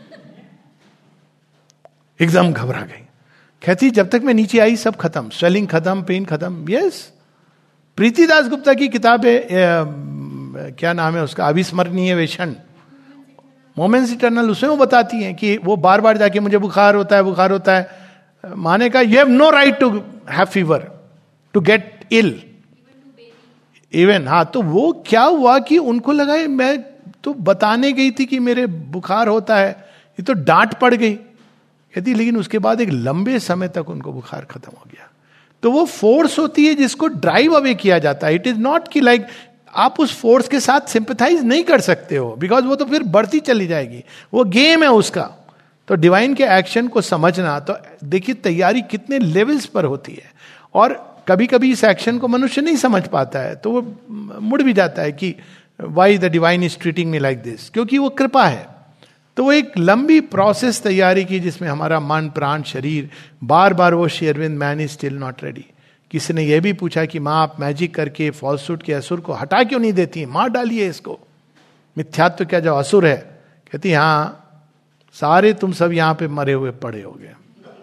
एकदम घबरा गई। कहती जब तक मैं नीचे आई सब खत्म, स्वेलिंग खत्म, पेन खत्म। यस, प्रीति दास गुप्ता की किताब है, क्या नाम है उसका, अविस्मरणीय वे क्षण, मोमेंट्स इटर्नल, उसमें वो बताती हैं कि वो बार बार जाके मुझे बुखार होता है। माँ ने कहा you have no right to have fever, to get ill even. हाँ, तो वो क्या हुआ कि उनको लगा मैं तो बताने गई थी कि मेरे बुखार होता है, ये तो डांट पड़ गई। कहती लेकिन उसके बाद एक लंबे समय तक उनको बुखार खत्म हो गया। तो वो फोर्स होती है जिसको ड्राइव अवे किया जाता है। इट इज नॉट कि लाइक आप उस फोर्स के साथ सिंपैथाइज नहीं कर सकते हो, बिकॉज वो तो फिर बढ़ती चली जाएगी, वो गेम है उसका। तो डिवाइन के एक्शन को समझना, तो देखिए तैयारी कितने लेवल्स पर होती है। और कभी कभी इस एक्शन को मनुष्य नहीं समझ पाता है, तो वो मुड़ भी जाता है कि why the divine is treating me like this, क्योंकि वो कृपा है। तो वो एक लंबी प्रोसेस तैयारी की, जिसमें हमारा मन, प्राण, शरीर बार बार वो Shri Arvind man is still not ready. किसी ने यह भी पूछा कि माँ आप मैजिक करके फॉल्सूट के असुर को हटा क्यों नहीं देती, मार डालिए इसको, मिथ्यात्व क्या जो असुर है। कहती हाँ, सारे तुम सब यहां पे मरे हुए पड़े हो गए,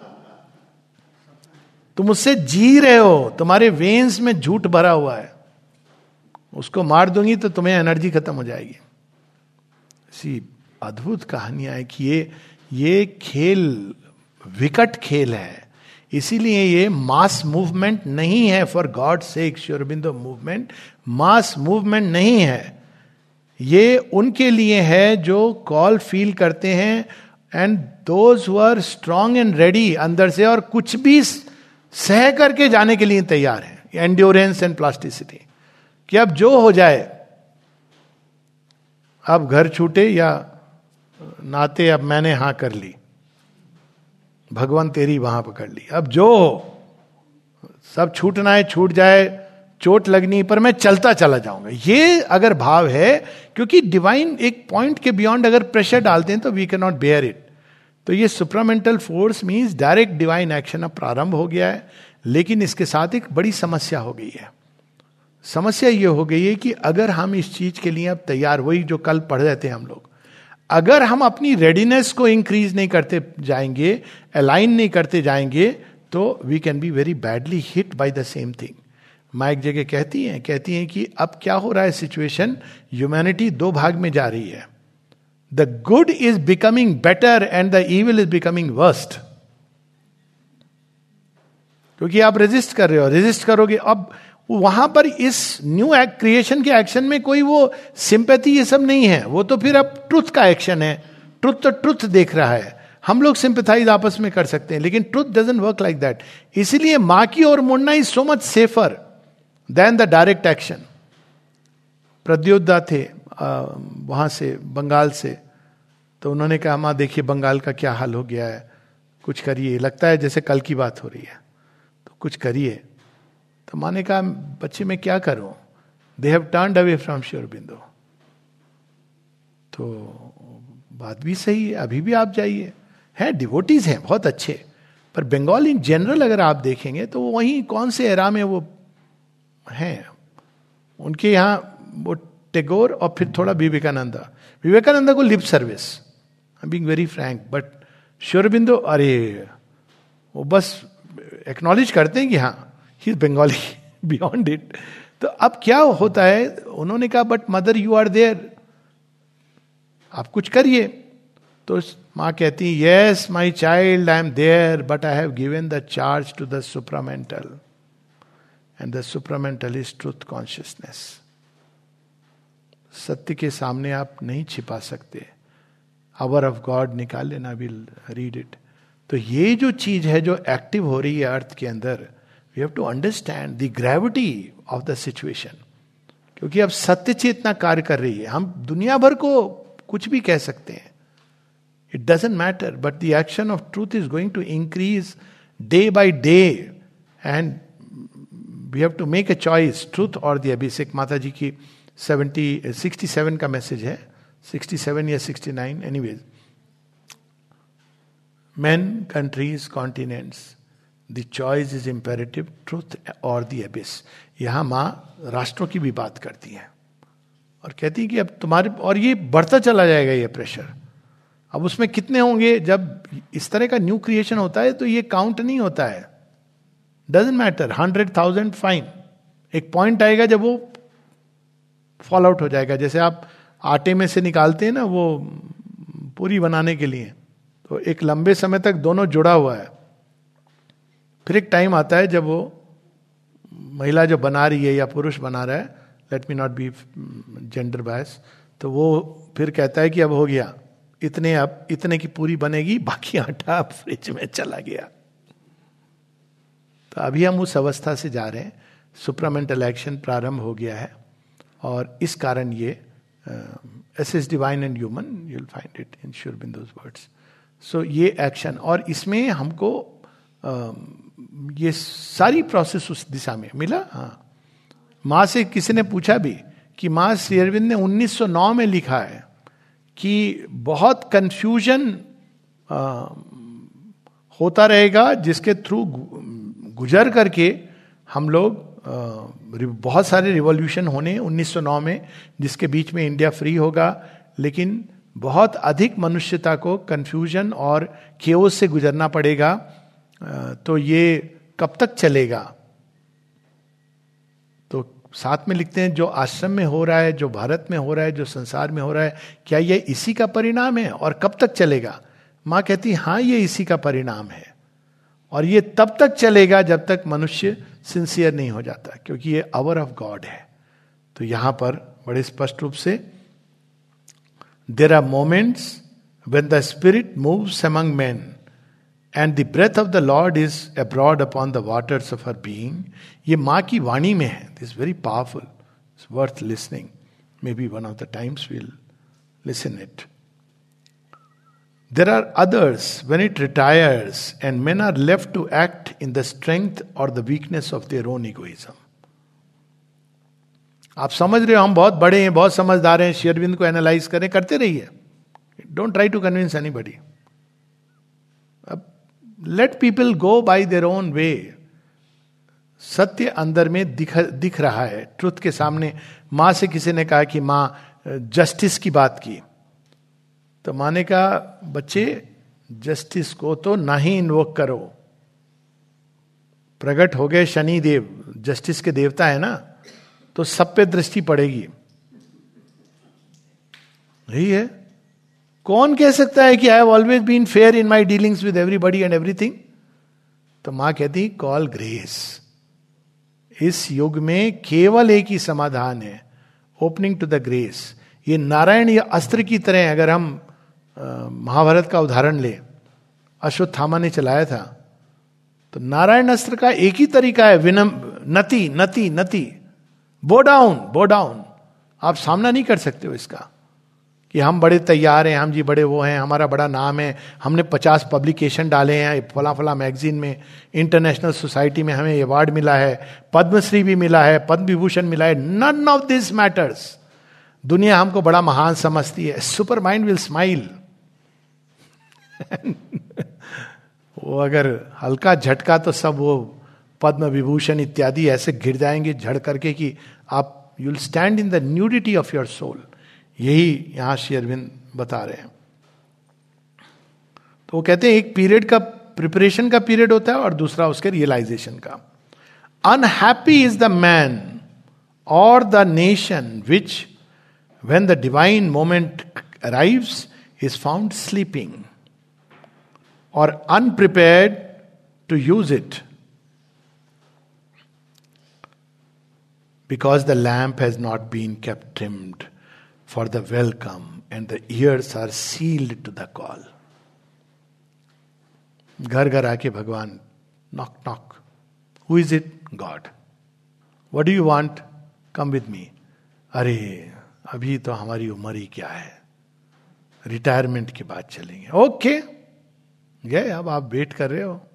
तुम उससे जी रहे हो, तुम्हारे वेन्स में झूठ भरा हुआ है, उसको मार दूंगी तो तुम्हें एनर्जी खत्म हो जाएगी। ऐसी अद्भुत कहानियां है कि ये खेल विकट खेल है। इसीलिए ये मास मूवमेंट नहीं है, for God sake. Shri Aurobindo movement mass movement नहीं है, ये उनके लिए है जो कॉल फील करते हैं, and those who are strong and ready अंदर से, और कुछ भी सह करके जाने के लिए तैयार है। एंड्योरेंस एंड प्लास्टिसिटी, कि अब जो हो जाए, अब घर छूटे या नाते, अब मैंने हां कर ली, भगवान तेरी वहां पकड़ ली, अब जो हो, सब छूटना है छूट जाए, चोट लगनी पर मैं चलता चला जाऊंगा, ये अगर भाव है। क्योंकि डिवाइन एक पॉइंट के बियॉन्ड अगर प्रेशर डालते हैं तो we can not bear it. तो ये supramental force means direct divine action अब प्रारंभ हो गया है, लेकिन इसके साथ एक बड़ी समस्या हो गई है। समस्या ये हो गई है कि अगर हम इस चीज के लिए अब तैयार, वही जो कल पढ़ रहे थे हम लोग, अगर हम अपनी रेडीनेस को इंक्रीज नहीं करते जाएंगे, अलाइन नहीं करते जाएंगे, तो we can be very badly hit by the same thing. माँ एक जगह कहती हैं कि अब क्या हो रहा है सिचुएशन, ह्यूमैनिटी दो भाग में जा रही है। The good is becoming better and the evil is becoming worst. क्योंकि आप रेजिस्ट कर रहे हो, रेजिस्ट करोगे, अब वहां पर इस न्यू क्रिएशन के एक्शन में कोई वो सिंपैथी ये सब नहीं है, वो तो फिर अब ट्रुथ का एक्शन है। ट्रुथ तो ट्रुथ देख रहा है, हम लोग सिंपैथाइज आपस में कर सकते हैं, लेकिन truth doesn't work like that. इसीलिए मां की ओर मुड़ना is so much safer than the direct action. प्रद्योतदा थे वहां से, बंगाल से, तो उन्होंने कहा मां देखिए बंगाल का क्या हाल हो गया है, कुछ करिए, लगता है जैसे कल की बात हो रही है, तो कुछ करिए। तो मां ने कहा बच्चे मैं क्या करूं, they have turned away from Shri Aurobindo. तो बात भी सही है, अभी भी आप जाइए, हैं डिवोटीज हैं बहुत अच्छे, पर बंगाल इन जनरल अगर आप देखेंगे तो वहीं कौन से एरा में वो हैं, उनके यहाँ वो टैगोर और फिर थोड़ा विवेकानंदा को lip service, I am being very frank, but Shri Aurobindo अरे वो बस एक्नॉलेज करते हैं कि हाँ he is Bengali beyond it. तो अब क्या होता है, उन्होंने कहा but mother you are there, आप कुछ करिए। तो माँ कहती yes my child I am there but I have given the charge to the supramental, and the supramental is truth consciousness. सत्य के सामने आप नहीं छिपा सकते, आवर ऑफ गॉड निकाल लेना, विल रीड इट। तो ये जो चीज है जो एक्टिव हो रही है अर्थ के अंदर, we have to understand the gravity of the situation. क्योंकि अब सत्य चेतना कार्य कर रही है, हम दुनिया भर को कुछ भी कह सकते हैं, it doesn't matter, but the action of truth is going to increase day by day, and we have to make a choice, truth और द एबिस। एक माता जी की 67 का मैसेज है, 67 या 69 anyways, men, countries, continents, the choice is imperative, truth or the abyss। यहां मां राष्ट्रों की भी बात करती है और कहती है कि अब तुम्हारे, और ये बढ़ता चला जाएगा ये प्रेशर। अब उसमें कितने होंगे, जब इस तरह का न्यू क्रिएशन होता है तो ये काउंट नहीं होता है, डजंट मैटर, 100,000 फाइन। एक पॉइंट आएगा जब वो फॉल आउट हो जाएगा, जैसे आप आटे में से निकालते हैं ना वो पूरी बनाने के लिए, तो एक लंबे समय तक दोनों जुड़ा हुआ है, फिर एक टाइम आता है जब वो महिला जो बना रही है या पुरुष बना रहा है, let me not be gender bias, तो वो फिर कहता है कि अब हो गया, अब इतने की पूरी बनेगी, बाकी आटा अब फ्रिज में चला गया। तो अभी हम उस अवस्था से जा रहे हैं, सुप्रामेंटल एक्शन प्रारंभ हो गया है, और इस कारण ये as divine and human, you will find it in Shri Aurobindo's words. So ये एक्शन, और इसमें हमको ये सारी प्रोसेस उस दिशा में मिला। हाँ, माँ से किसी ने पूछा भी कि माँ, श्री अरविंद ने 1909 में लिखा है कि बहुत कंफ्यूजन होता रहेगा, जिसके थ्रू गुजर करके हम लोग बहुत सारे रिवॉल्यूशन होने 1909 में, जिसके बीच में इंडिया फ्री होगा, लेकिन बहुत अधिक मनुष्यता को कंफ्यूजन और केओस से गुजरना पड़ेगा। तो ये कब तक चलेगा? तो साथ में लिखते हैं, जो आश्रम में हो रहा है, जो भारत में हो रहा है, जो संसार में हो रहा है, क्या ये इसी का परिणाम है और कब तक चलेगा? माँ कहती हाँ, ये इसी का परिणाम है, और ये तब तक चलेगा जब तक मनुष्य सिंसियर नहीं हो जाता, क्योंकि ये आवर ऑफ गॉड है। तो यहां पर बड़े स्पष्ट रूप से there are moments when the spirit moves among man and the breath of the lord is abroad upon the waters of her being. ये माँ की वाणी में है। This very powerful, it's worth listening. May be one of the times will listen it. There are others when it retires and men are left to act in the strength or the weakness of their own egoism. आप समझ रहे हो हम बहुत बड़े हैं, बहुत समझदार हैं, श्री अरविंद को एनालाइज करें, करते रहिए। Don't try to convince anybody. अब let people go by their own way. सत्य अंदर में दिख रहा है, ट्रुथ के सामने। माँ से किसी ने कहा कि माँ जस्टिस की बात की, तो माँ ने कहा बच्चे जस्टिस को तो ना ही इन्वोक करो। प्रकट हो गए शनि देव, जस्टिस के देवता है ना, तो सब पे दृष्टि पड़ेगी। यही है। कौन कह सकता है कि I have always been fair in my dealings with everybody and everything? तो मां कहती कॉल ग्रेस। इस युग में केवल एक ही समाधान है, ओपनिंग टू द ग्रेस। ये नारायण या अस्त्र की तरह, अगर हम महाभारत का उदाहरण ले, अश्वत्थामा ने चलाया था, तो नारायण अस्त्र का एक ही तरीका है, नति नति नति, बो डाउन बो डाउन। आप सामना नहीं कर सकते हो इसका कि हम बड़े तैयार हैं, हम जी बड़े वो हैं, हमारा बड़ा नाम है, हमने 50 पब्लिकेशन डाले हैं फला फला मैगजीन में, इंटरनेशनल सोसाइटी में हमें अवार्ड मिला है, पद्मश्री भी मिला है, पद्म विभूषण मिला है। None of this matters. दुनिया हमको बड़ा महान समझती है। Supermind will smile. वो अगर हल्का झटका तो सब वो पद्म विभूषण इत्यादि ऐसे गिर जाएंगे झड़ करके कि आप you will stand in the nudity of your soul. यही यहां श्री अरविंद बता रहे हैं। तो वो कहते हैं एक पीरियड का प्रिपरेशन का पीरियड होता है और दूसरा उसके रियलाइजेशन का। अनहैप्पी इज द मैन और the nation which when the divine moment arrives is found sleeping or unprepared to use it, because the lamp has not been kept trimmed for the welcome and the ears are sealed to the call. घर घर आके भगवान knock knock. Who is it? God. What do you want? Come with me. अरे अभी तो हमारी उम्र ही क्या है, रिटायरमेंट के बाद चलेंगे। ओके गए, अब आप वेट कर रहे हो।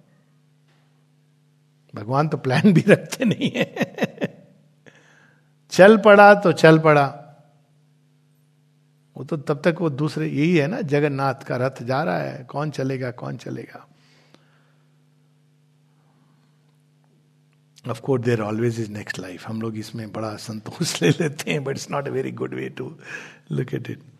भगवान तो प्लान भी रखते नहीं है। चल पड़ा तो चल पड़ा। वो तो तब तक वो दूसरे, यही है ना, जगन्नाथ का रथ जा रहा है, कौन चलेगा कौन चलेगा। Of course, there always is next life. हम लोग इसमें बड़ा संतोष ले लेते हैं, but it's not a very good way to look at it.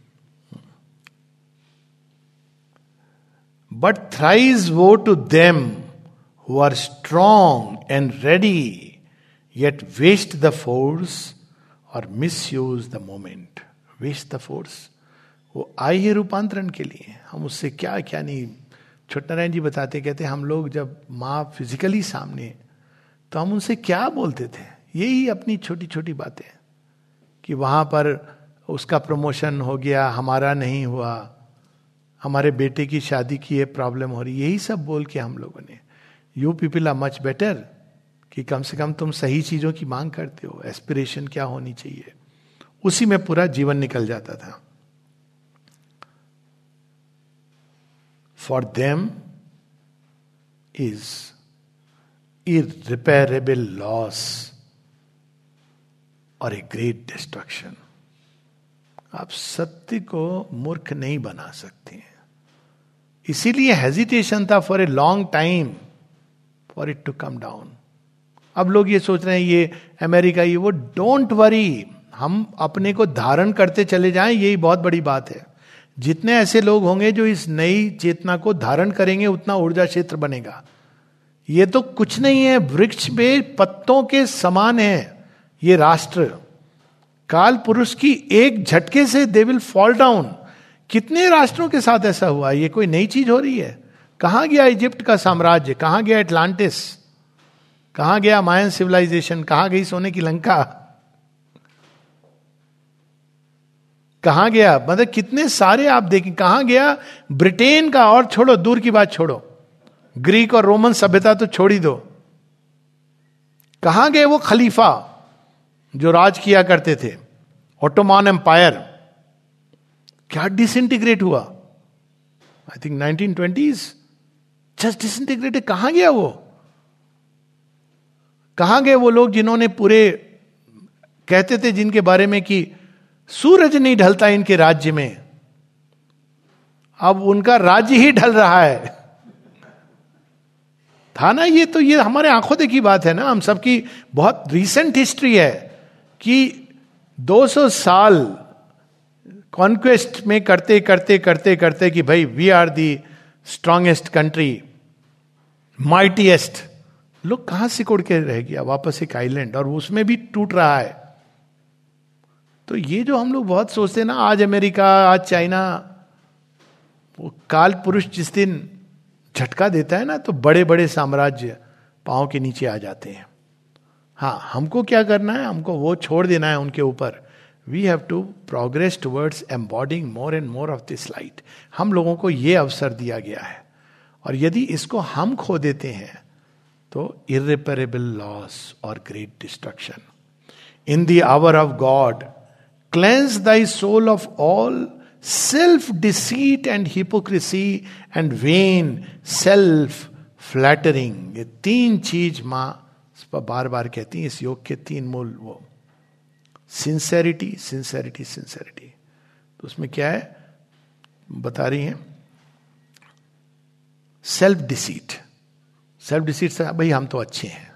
But thrice woe to them who are strong and ready, yet waste the force or misuse the moment. Waste the force. वो आए ही रूपांतरण के लिए, हम उससे क्या क्या नहीं। छोटनारायण जी बताते, कहते हम लोग जब माँ फिजिकली सामने, तो हम उनसे क्या बोलते थे, यही अपनी छोटी छोटी बातें, कि वहां पर उसका प्रमोशन हो गया, हमारा नहीं हुआ, हमारे बेटे की शादी की ये प्रॉब्लम हो रही, यही सब बोल के हम लोगों ने, you people are much better, कि कम से कम तुम सही चीजों की मांग करते हो, एस्पिरेशन क्या होनी चाहिए, उसी में पूरा जीवन निकल जाता था। For them is irreparable loss or a great destruction. आप सत्य को मूर्ख नहीं बना सकते हैं. इसीलिए हेजिटेशन था for a long time for it to come down. अब लोग ये सोच रहे हैं ये अमेरिका ये वो. डोंट वरी, हम अपने को धारण करते चले जाएं, यही बहुत बड़ी बात है. जितने ऐसे लोग होंगे जो इस नई चेतना को धारण करेंगे उतना ऊर्जा क्षेत्र बनेगा. ये तो कुछ नहीं है, वृक्ष में पत्तों के समान है ये राष्ट्र. काल पुरुष की एक झटके से दे विल फॉल डाउन. कितने राष्ट्रों के साथ ऐसा हुआ? ये कोई नई चीज हो रही है? कहां गया इजिप्ट का साम्राज्य? कहां गया एटलांटिस? कहां गया मायन सिविलाइजेशन? कहां गई सोने की लंका? कहां गया? मतलब कितने सारे आप देखें. कहां गया ब्रिटेन का? और छोड़ो, दूर की बात छोड़ो, ग्रीक और रोमन सभ्यता तो छोड़ ही दो. कहां गए वो खलीफा जो राज किया करते थे? ऑटोमान एम्पायर क्या डिसइंटीग्रेट हुआ? I think 1920s just disintegrated. कहां गया वो? कहां गए वो लोग जिन्होंने पूरे कहते थे जिनके बारे में कि सूरज नहीं ढलता इनके राज्य में? अब उनका राज्य ही ढल रहा है. था ना ये? तो ये हमारे आंखों देखी बात है ना. हम सबकी बहुत रीसेंट हिस्ट्री है कि 200 साल कॉन्क्वेस्ट में करते करते करते करते कि भाई we are the strongest country, mightiest. लोग कहां सिकुड़ के रह गया? वापस एक आइलैंड, और उसमें भी टूट रहा है. तो ये जो हम लोग बहुत सोचते हैं ना, आज अमेरिका, आज चाइना, वो काल पुरुष जिस दिन झटका देता है ना तो बड़े बड़े साम्राज्य पांव के नीचे आ जाते हैं. हाँ, हमको क्या करना है? हमको वो छोड़ देना है उनके ऊपर. We have to progress towards embodying more and more of this light. हम लोगों को ये अवसर दिया गया है, और यदि इसको हम खो देते हैं तो इर्रिपेरेबल लॉस और great destruction. In the hour of God cleanse thy soul of all self deceit and hypocrisy and vain self flattering. ये तीन चीज मां बार बार कहती है. इस योग के तीन मूल वो सिंसेरिटी सिंसेरिटी सिंसेरिटी. तो उसमें क्या है बता रही हैं? Self deceit. सेल्फ डिसीट से भाई हम तो अच्छे हैं.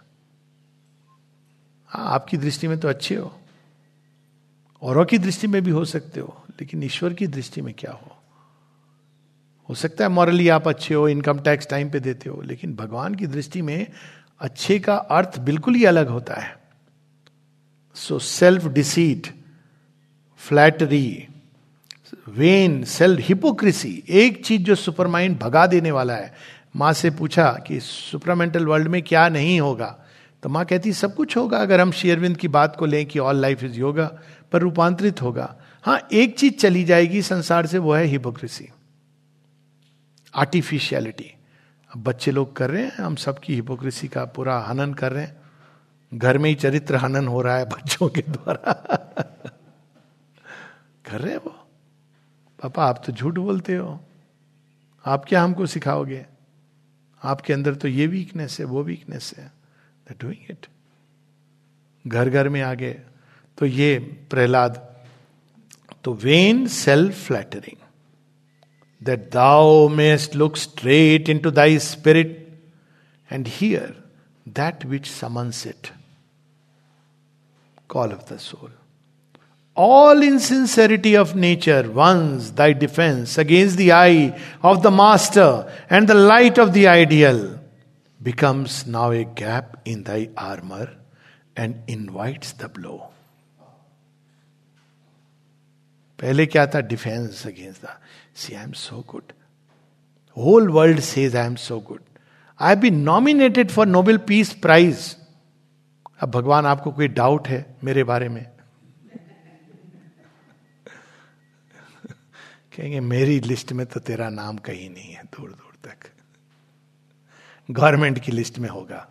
हाँ, आपकी दृष्टि में तो अच्छे हो, औरों की दृष्टि में भी हो सकते हो, लेकिन ईश्वर की दृष्टि में क्या हो सकता है मॉरली आप अच्छे हो, इनकम टैक्स टाइम पे देते हो, लेकिन भगवान की दृष्टि में अच्छे का अर्थ बिल्कुल ही अलग होता है. So self deceit, flattery, vain, self hypocrisy, एक चीज जो सुपरमाइंड भगा देने वाला है. मां से पूछा कि सुपरामेंटल वर्ल्ड में क्या नहीं होगा, तो मां कहती सब कुछ होगा अगर हम श्री अरविंद की बात को लें कि ऑल लाइफ इज योगा, पर रूपांतरित होगा. हाँ, एक चीज चली जाएगी संसार से, वो है हिपोक्रेसी, आर्टिफिशियलिटी. अब बच्चे लोग कर रहे हैं, हम सबकी हिपोक्रेसी का पूरा हनन कर रहे हैं. घर में ही चरित्र हनन हो रहा है बच्चों के द्वारा. कर रहे हैं वो. पापा आप तो झूठ बोलते हो, आप क्या हमको सिखाओगे? आपके अंदर तो ये वीकनेस है, वो वीकनेस है. They're doing it. घर घर में आगे. तो ये प्रहलाद, तो vain self flattering, that thou mayest look straight into thy spirit and hear that which summons it. Call of the soul. All insincerity of nature, once thy defense against the eye of the master and the light of the ideal, becomes now a gap in thy armor and invites the blow. पहले क्या था? Defence against the. See I am so good, whole world says I am so good, I have been nominated for Nobel peace prize. अब भगवान आपको कोई डाउट है मेरे बारे में? कहेंगे मेरी लिस्ट में तो तेरा नाम कहीं नहीं है, दूर दूर तक. गवर्नमेंट की लिस्ट में होगा.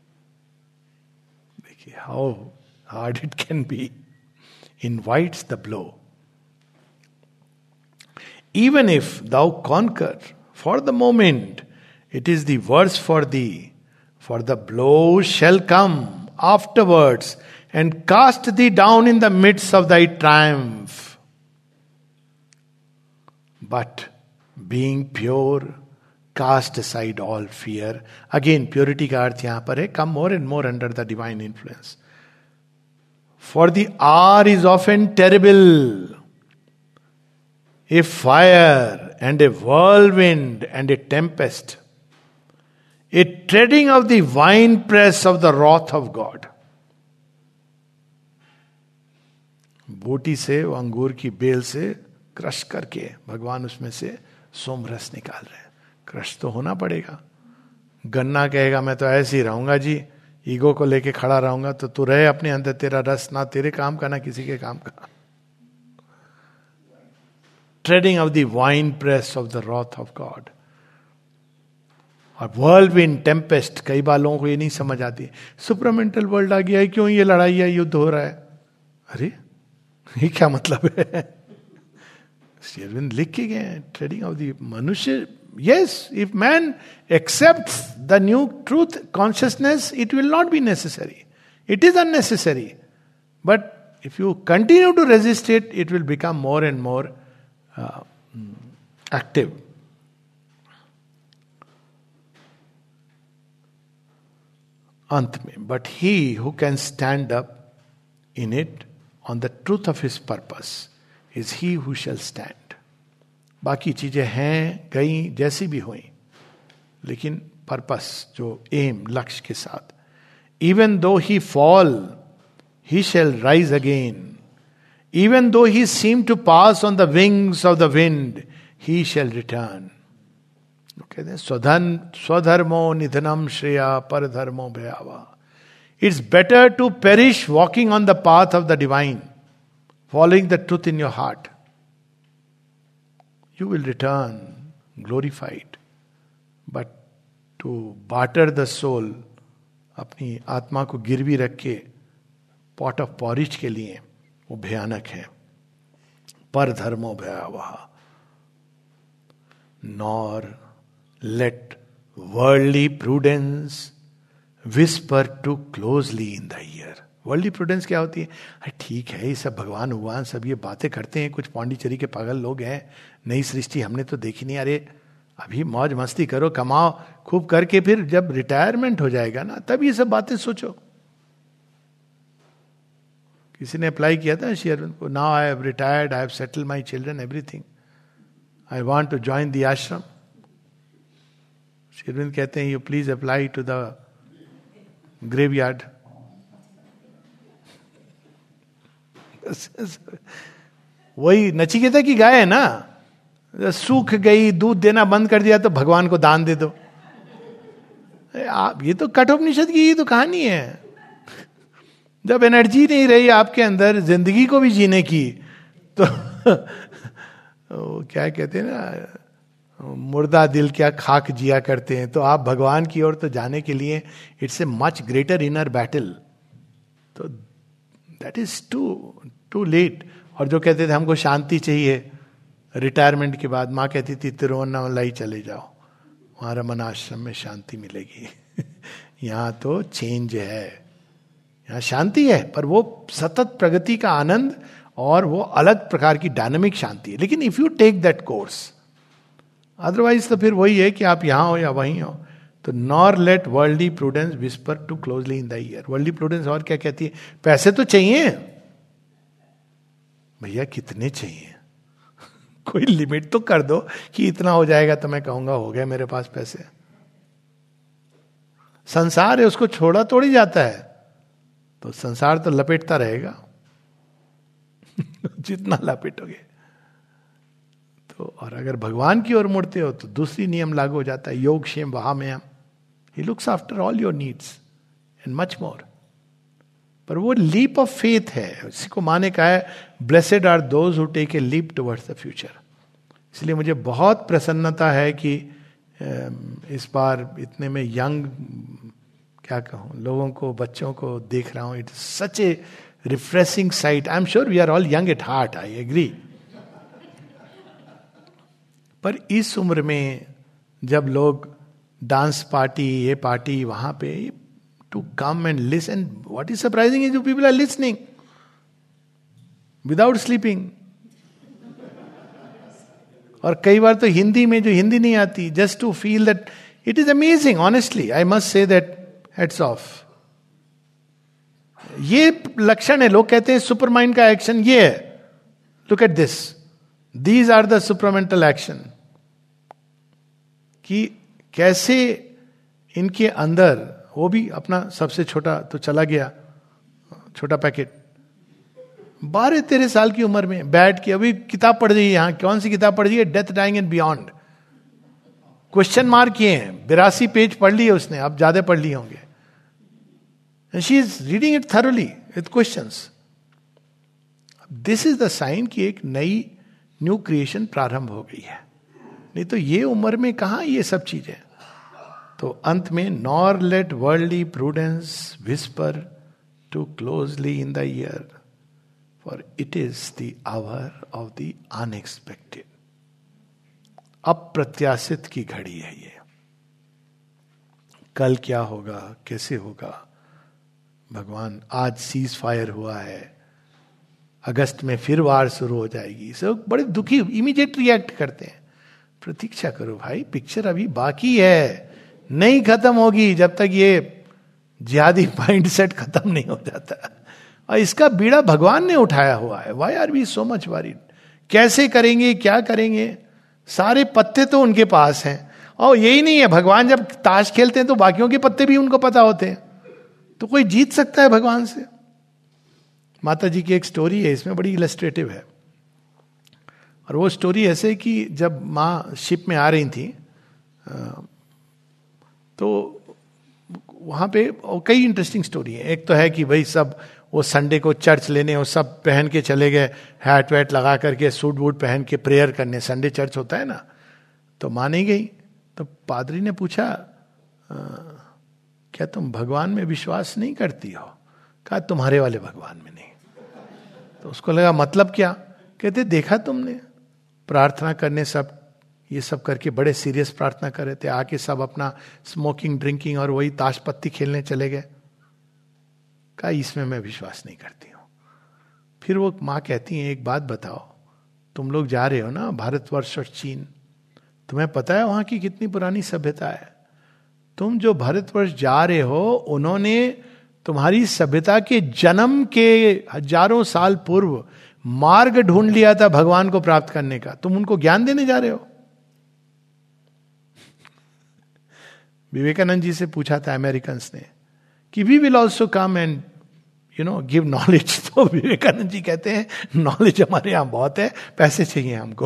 देखिए how hard it can be. Invites the blow. Even if thou conquer for the moment, it is the worse for thee, for the blow shall come afterwards and cast thee down in the midst of thy triumph. But being pure cast aside all fear. Again purity का अर्थ यहां पर है come more and more under the divine influence. For the hour is often terrible, a fire and a whirlwind and a tempest, a treading of the winepress of the wrath of God. बोटी से, वो अंगूर की बेल से क्रश करके भगवान उसमें से सोमरस निकाल रहे हैं. क्रश तो होना पड़ेगा. गन्ना कहेगा मैं तो ऐसे ही रहूंगा जी, ईगो को लेके खड़ा रहूंगा, तो तू रहे अपने अंदर, तेरा रस ना तेरे काम का ना किसी के काम का. Treading of the wine press of the wrath of God. और whirlwind, टेम्पेस्ट, कई बार लोगों को ये नहीं समझ आती. सुपरामेंटल वर्ल्ड आ गया है, क्यों ये लड़ाई है, युद्ध हो रहा है. अरे ये क्या मतलब है? शेरविंद लिख के गए, ट्रेडिंग ऑफ द मनुष्य. Yes, if man accepts the new truth consciousness, it will not be necessary. It is unnecessary. But if you continue to resist it, it will become more and more active. अंत में, but he who can stand up in it on the truth of his purpose is he who shall stand. बाकी चीजें हैं गई जैसी भी हुई, लेकिन पर्पस जो एम, लक्ष्य के साथ. Even though he fall, he shall rise again. Even though he seem to pass on the wings of the wind, he shall return. कहते हैं स्वधर्मो निधनम श्रेया पर धर्मो भयावा. It's better to perish walking on the path of the divine, following the truth in your heart. You will return glorified. But to barter the soul, अपनी आत्मा को गिरवी रख के पॉट ऑफ पॉरिज के लिए, वो भयानक है. पर धर्मो भयावह. Nor let worldly prudence whisper too closely in the ear. Worldly prudence क्या होती है? अरे ठीक है, ये सब भगवान भगवान सब ये बातें करते हैं, कुछ पांडिचेरी के पागल लोग हैं, नई सृष्टि हमने तो देखी नहीं. अरे अभी मौज मस्ती करो, कमाओ खूब करके, फिर जब रिटायरमेंट हो जाएगा ना, तब ये सब बातें सोचो. किसी ने अप्लाई किया था शेयरविंद को, now I have retired, I have settled my children, everything, I want to join the ashram. शेयरविंद कहते हैं, you please apply to the graveyard. वही नचिकेता की गाय है ना, सूख गई, दूध देना बंद कर दिया तो भगवान को दान दे दो. आप, ये तो कठोपनिषद की ही तो कहानी है. जब एनर्जी नहीं रही आपके अंदर जिंदगी को भी जीने की, तो क्या कहते हैं ना, मुर्दा दिल क्या खाक जिया करते हैं. तो आप भगवान की ओर तो जाने के लिए it's a much greater inner battle. तो दैट इज टू लेट. और जो कहते थे हमको शांति चाहिए रिटायरमेंट के बाद, माँ कहती थी तिरुवन्नामलाई चले जाओ, वहां रमन आश्रम में शांति मिलेगी. यहाँ तो चेंज है, यहाँ शांति है, पर वो सतत प्रगति का आनंद और वो अलग प्रकार की डायनामिक शांति है. लेकिन if you take that course, otherwise तो फिर वही है कि आप यहां हो या वहीं हो. तो nor let worldly prudence whisper too closely in the ear. Worldly prudence और क्या कहती है? पैसे तो चाहिए भैया, कितने चाहिए? कोई लिमिट तो कर दो कि इतना हो जाएगा तो मैं कहूंगा हो गया मेरे पास पैसे. संसार है, उसको छोड़ा तोड़ी जाता है, तो संसार तो लपेटता रहेगा. जितना लपेटोगे तो. और अगर भगवान की ओर मुड़ते हो तो दूसरी नियम लागू हो जाता है, योग क्षेम वहामयम. He looks after all your needs and much more. पर वो लीप ऑफ फेथ है, इसी को माने का है, blessed are those who take a leap towards the future. इसलिए मुझे बहुत प्रसन्नता है कि इस बार इतने में यंग, क्या कहूँ, लोगों को, बच्चों को देख रहा हूँ. It is such a refreshing sight. I am sure we are all young at heart, I agree. पर इस उम्र में जब लोग डांस पार्टी, ये पार्टी, वहां पे, to come and listen. What is surprising is you people are listening without sleeping. और कई बार तो हिंदी में जो हिंदी नहीं आती, just to feel that it is amazing, honestly I must say that hats off. ये लक्षण है. लोग कहते हैं सुपर माइंड का एक्शन ये है. Look at this, these are the supramental action. कि कैसे इनके अंदर, वो भी अपना सबसे छोटा तो चला गया, छोटा पैकेट, 12-13 साल की उम्र में बैठ के अभी किताब पढ़ रही है. यहां कौन सी किताब पढ़ रही है? Death, dying and beyond. Question mark किए हैं, 82 पेज पढ़ लिए उसने, अब ज्यादा पढ़ लिए होंगे. She is reading it thoroughly with questions. This is the sign कि एक नई न्यू क्रिएशन प्रारंभ हो गई है. नहीं तो ये उम्र में कहां ये सब चीजें. तो अंत में, nor let worldly prudence whisper too closely in the ear, for it is the hour of the unexpected. अप्रत्याशित की घड़ी है ये. कल क्या होगा, कैसे होगा. भगवान, आज सीज फायर हुआ है, अगस्त में फिर वार शुरू हो जाएगी. सब बड़े दुखी, इमीडिएट रिएक्ट करते हैं. प्रतीक्षा करो भाई, पिक्चर अभी बाकी है, नहीं खत्म होगी जब तक ये जिहादी माइंडसेट खत्म नहीं हो जाता. और इसका बीड़ा भगवान ने उठाया हुआ है. Why are we so much worried? कैसे करेंगे, क्या करेंगे? सारे पत्ते तो उनके पास हैं. और यही नहीं है, भगवान जब ताश खेलते हैं तो बाकियों के पत्ते भी उनको पता होते हैं. तो कोई जीत सकता है भगवान से? माता जी की एक स्टोरी है, इसमें बड़ी इलस्ट्रेटिव है. और वो स्टोरी ऐसे कि जब माँ शिप में आ रही थी तो वहाँ पे कई इंटरेस्टिंग स्टोरी है. एक तो है कि भाई सब वो संडे को चर्च लेने, वो सब पहन के चले गए, हैट वैट लगा करके, सूट वूट पहन के प्रेयर करने. संडे चर्च होता है ना. तो माँ नहीं गई. तो पादरी ने पूछा, क्या तुम भगवान में विश्वास नहीं करती हो? कहा, तुम्हारे वाले भगवान में नहीं. तो उसको लगा मतलब क्या? कहते, देखा तुमने प्रार्थना करने सब ये सब करके बड़े सीरियस प्रार्थना कर रहे थे, आके सब अपना स्मोकिंग, ड्रिंकिंग और वही ताश पत्ती खेलने चले गए. कहा, इसमें मैं विश्वास नहीं करती हूं. फिर वो माँ कहती है, एक बात बताओ, तुम लोग जा रहे हो ना भारतवर्ष और चीन, तुम्हें पता है वहां की कितनी पुरानी सभ्यता है? तुम जो भारतवर्ष जा रहे हो, उन्होंने तुम्हारी सभ्यता के जन्म के हजारों साल पूर्व मार्ग ढूंढ लिया था भगवान को प्राप्त करने का. तुम उनको ज्ञान देने जा रहे हो. विवेकानंद जी से पूछा था अमेरिकन्स ने कि we will also come and give knowledge. तो विवेकानंद जी कहते हैं, नॉलेज हमारे यहां बहुत है, पैसे चाहिए हमको.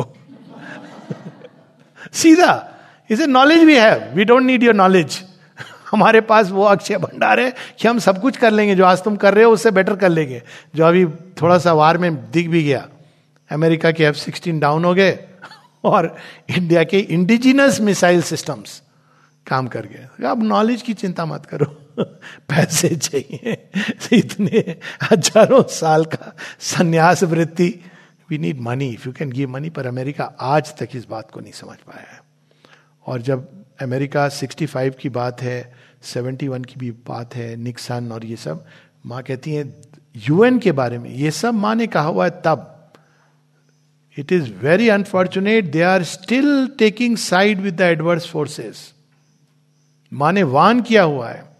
सीधा, इसे नॉलेज भी है, we don't need your knowledge. हमारे पास वो अक्षय भंडार है कि हम सब कुछ कर लेंगे, जो आज तुम कर रहे हो उससे बेटर कर लेंगे. जो अभी थोड़ा सा वार में दिख भी गया, अमेरिका के F-16 डाउन हो गए और इंडिया के इंडिजिनस मिसाइल सिस्टम्स काम कर गए. अब नॉलेज की चिंता मत करो, पैसे चाहिए. इतने हजारों साल का संन्यास वृत्ति, we need money, if you can give money. पर अमेरिका आज तक इस बात को नहीं समझ पाया है. और जब अमेरिका 65 की बात है, 71 की भी बात है, निक्सन और ये सब, माँ कहती है UN के बारे में ये सब माँ ने कहा हुआ है तब. It is very unfortunate they are still taking side with the adverse forces. माँ ने वार्न किया हुआ है.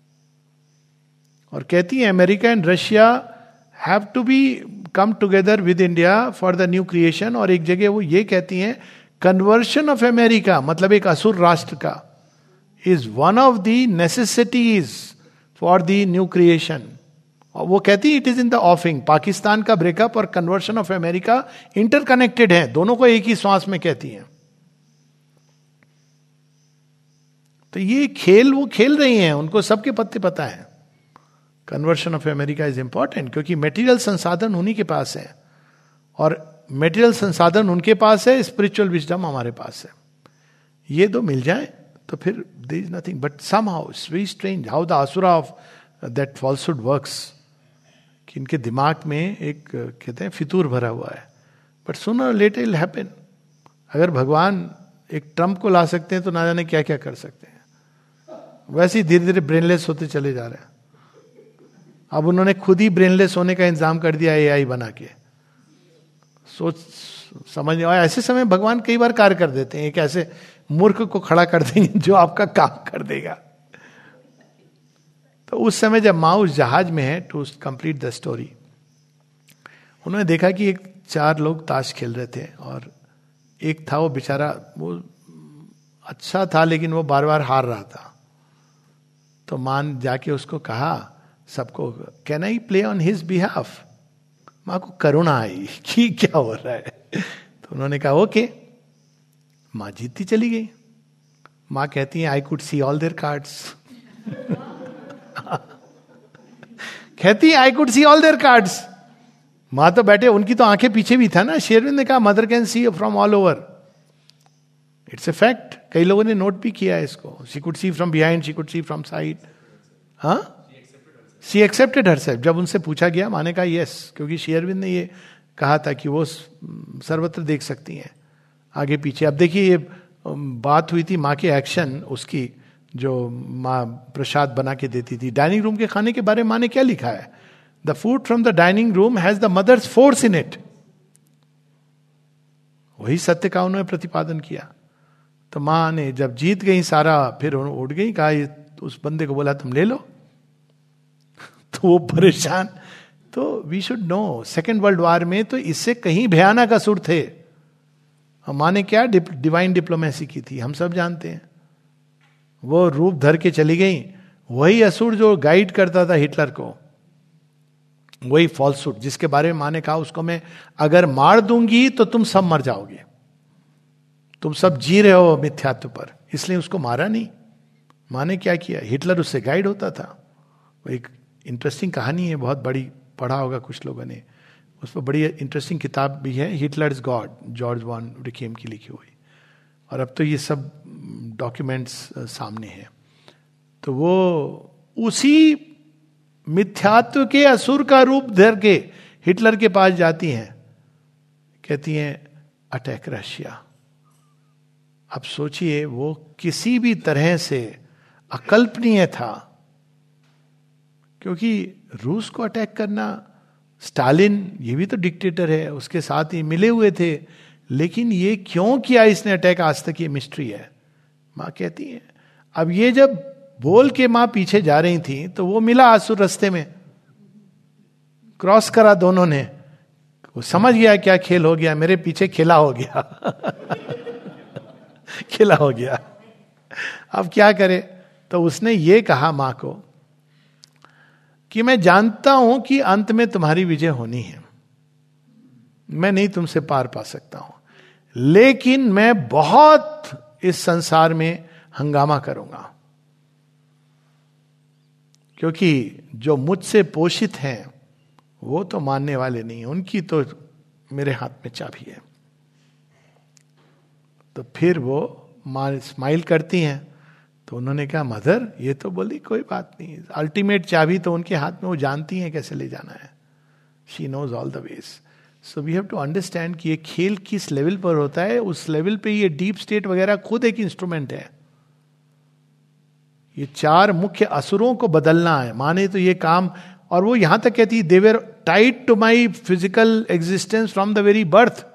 और कहती है America and Russia have to be come together with India for the new creation. और एक जगह वो ये कहती हैं, कन्वर्शन ऑफ अमेरिका, मतलब एक असुर राष्ट्र का, is one of the necessities for the new creation. और वो कहती है it is in the offing. Pakistan का ब्रेकअप और कन्वर्शन ऑफ अमेरिका इंटरकनेक्टेड है, दोनों को एक ही श्वास में कहती हैं. तो ये खेल वो खेल रही हैं, उनको सबके पत्ते पता है. Conversion of America is important क्योंकि मेटीरियल संसाधन उन्हीं के पास है, और मेटीरियल संसाधन उनके पास है, स्पिरिचुअल विजडम हमारे पास है. ये दो मिल जाए तो फिर there is nothing. But somehow it's very strange how the asura of that falsehood works. कि इनके दिमाग में एक कहते हैं फितूर भरा हुआ है. बट सूनर और लेटर इट विल हैपन. अगर भगवान एक ट्रम्प को ला सकते हैं तो ना जाने क्या क्या कर सकते हैं. वैसे ही धीरे धीरे ब्रेनलेस होते चले जा रहे हैं. अब उन्होंने खुद ही ब्रेनलेस होने का इंतजाम कर दिया AI बना के. सोच समझ, और ऐसे समय भगवान कई बार कार्य कर देते हैं, एक ऐसे मूर्ख को खड़ा कर देंगे जो आपका काम कर देगा। तो उस समय जब माँ उस जहाज में है, टू कंप्लीट द स्टोरी, उन्होंने देखा कि एक 4 लोग ताश खेल रहे थे, और एक था वो बेचारा, वो अच्छा था लेकिन वो बार बार हार रहा था। तो माँ ने जाके उसको कहा सबको, can I play on his behalf. माँ को करुणा आई कि क्या हो रहा है, तो उन्होंने कहा ओके। माँ जीतती चली गई। माँ कहती है I could see all their cards. कहती है I could see all their cards. माँ तो बैठे, उनकी तो आंखें पीछे भी था ना। शेरविंद ने कहा mother can see from all over, it's a fact. कई लोगों ने नोट भी किया है इसको। She could see from behind, she could see from side. हाँ, शी एक्सेप्टेड हरसेल्फ। जब उनसे पूछा गया, माँ ने कहा यस, क्योंकि शेरविंद ने ये कहा था कि वो सर्वत्र देख सकती हैं आगे पीछे। अब देखिए, ये बात हुई थी माँ के एक्शन, उसकी जो माँ प्रसाद बना के देती थी। डाइनिंग रूम के खाने के बारे में माँ ने क्या लिखा है? The food from the dining room has the mother's force in it. वही सत्य का उन्होंने प्रतिपादन किया। तो माँ ने जब जीत गई सारा, फिर उठ गई, कहा उस बंदे को बोला तुम ले लो। तो वो परेशान। तो we should know, second world war में तो इससे कहीं भयानक असुर थे। माँ ने क्या डिवाइन डिप्लोमेसी की थी, हम सब जानते हैं। वो रूप धर के चली गई, वही असुर जो गाइड करता था हिटलर को, वही फॉल्सूट जिसके बारे में माँ ने कहा उसको मैं अगर मार दूंगी तो तुम सब मर जाओगे, तुम सब जी रहे हो मिथ्यात्व पर, इसलिए उसको मारा नहीं। माँ ने क्या किया, हिटलर उससे गाइड होता था। वो एक इंटरेस्टिंग कहानी है, बहुत बड़ी, पढ़ा होगा कुछ लोगों ने, उस पर बड़ी इंटरेस्टिंग किताब भी है, हिटलर्स गॉड, जॉर्ज वॉन रिकेम की लिखी हुई। और अब तो ये सब डॉक्यूमेंट्स सामने हैं। तो वो उसी मिथ्यात्व के असुर का रूप धर के हिटलर के पास जाती हैं, कहती हैं अटैक रशिया। अब सोचिए, वो किसी भी तरह से अकल्पनीय था, क्योंकि रूस को अटैक करना, स्टालिन ये भी तो डिक्टेटर है, उसके साथ ही मिले हुए थे, लेकिन ये क्यों किया इसने अटैक, आज तक ये मिस्ट्री है। माँ कहती है, अब ये जब बोल के माँ पीछे जा रही थी तो वो मिला आसुर रास्ते में, क्रॉस करा दोनों ने, वो समझ गया क्या खेल हो गया, मेरे पीछे खेला हो गया। खेला हो गया, अब क्या करे। तो उसने ये कहा माँ को कि मैं जानता हूं कि अंत में तुम्हारी विजय होनी है, मैं नहीं तुमसे पार पा सकता हूं, लेकिन मैं बहुत इस संसार में हंगामा करूंगा, क्योंकि जो मुझसे पोषित हैं वो तो मानने वाले नहीं, उनकी तो मेरे हाथ में चाबी है। तो फिर वो माँ स्माइल करती हैं। तो उन्होंने कहा मदर, ये तो बोली कोई बात नहीं, अल्टीमेट चाबी तो उनके हाथ में, वो जानती हैं कैसे ले जाना है। She knows all the ways. So we have to understand कि ये खेल किस लेवल पर होता है, उस लेवल पे ये डीप स्टेट वगैरह खुद एक इंस्ट्रूमेंट है। ये 4 मुख्य असुरों को बदलना है, माँ ने तो ये काम, और वो यहां तक कहती, they were tied to my physical existence from the very birth.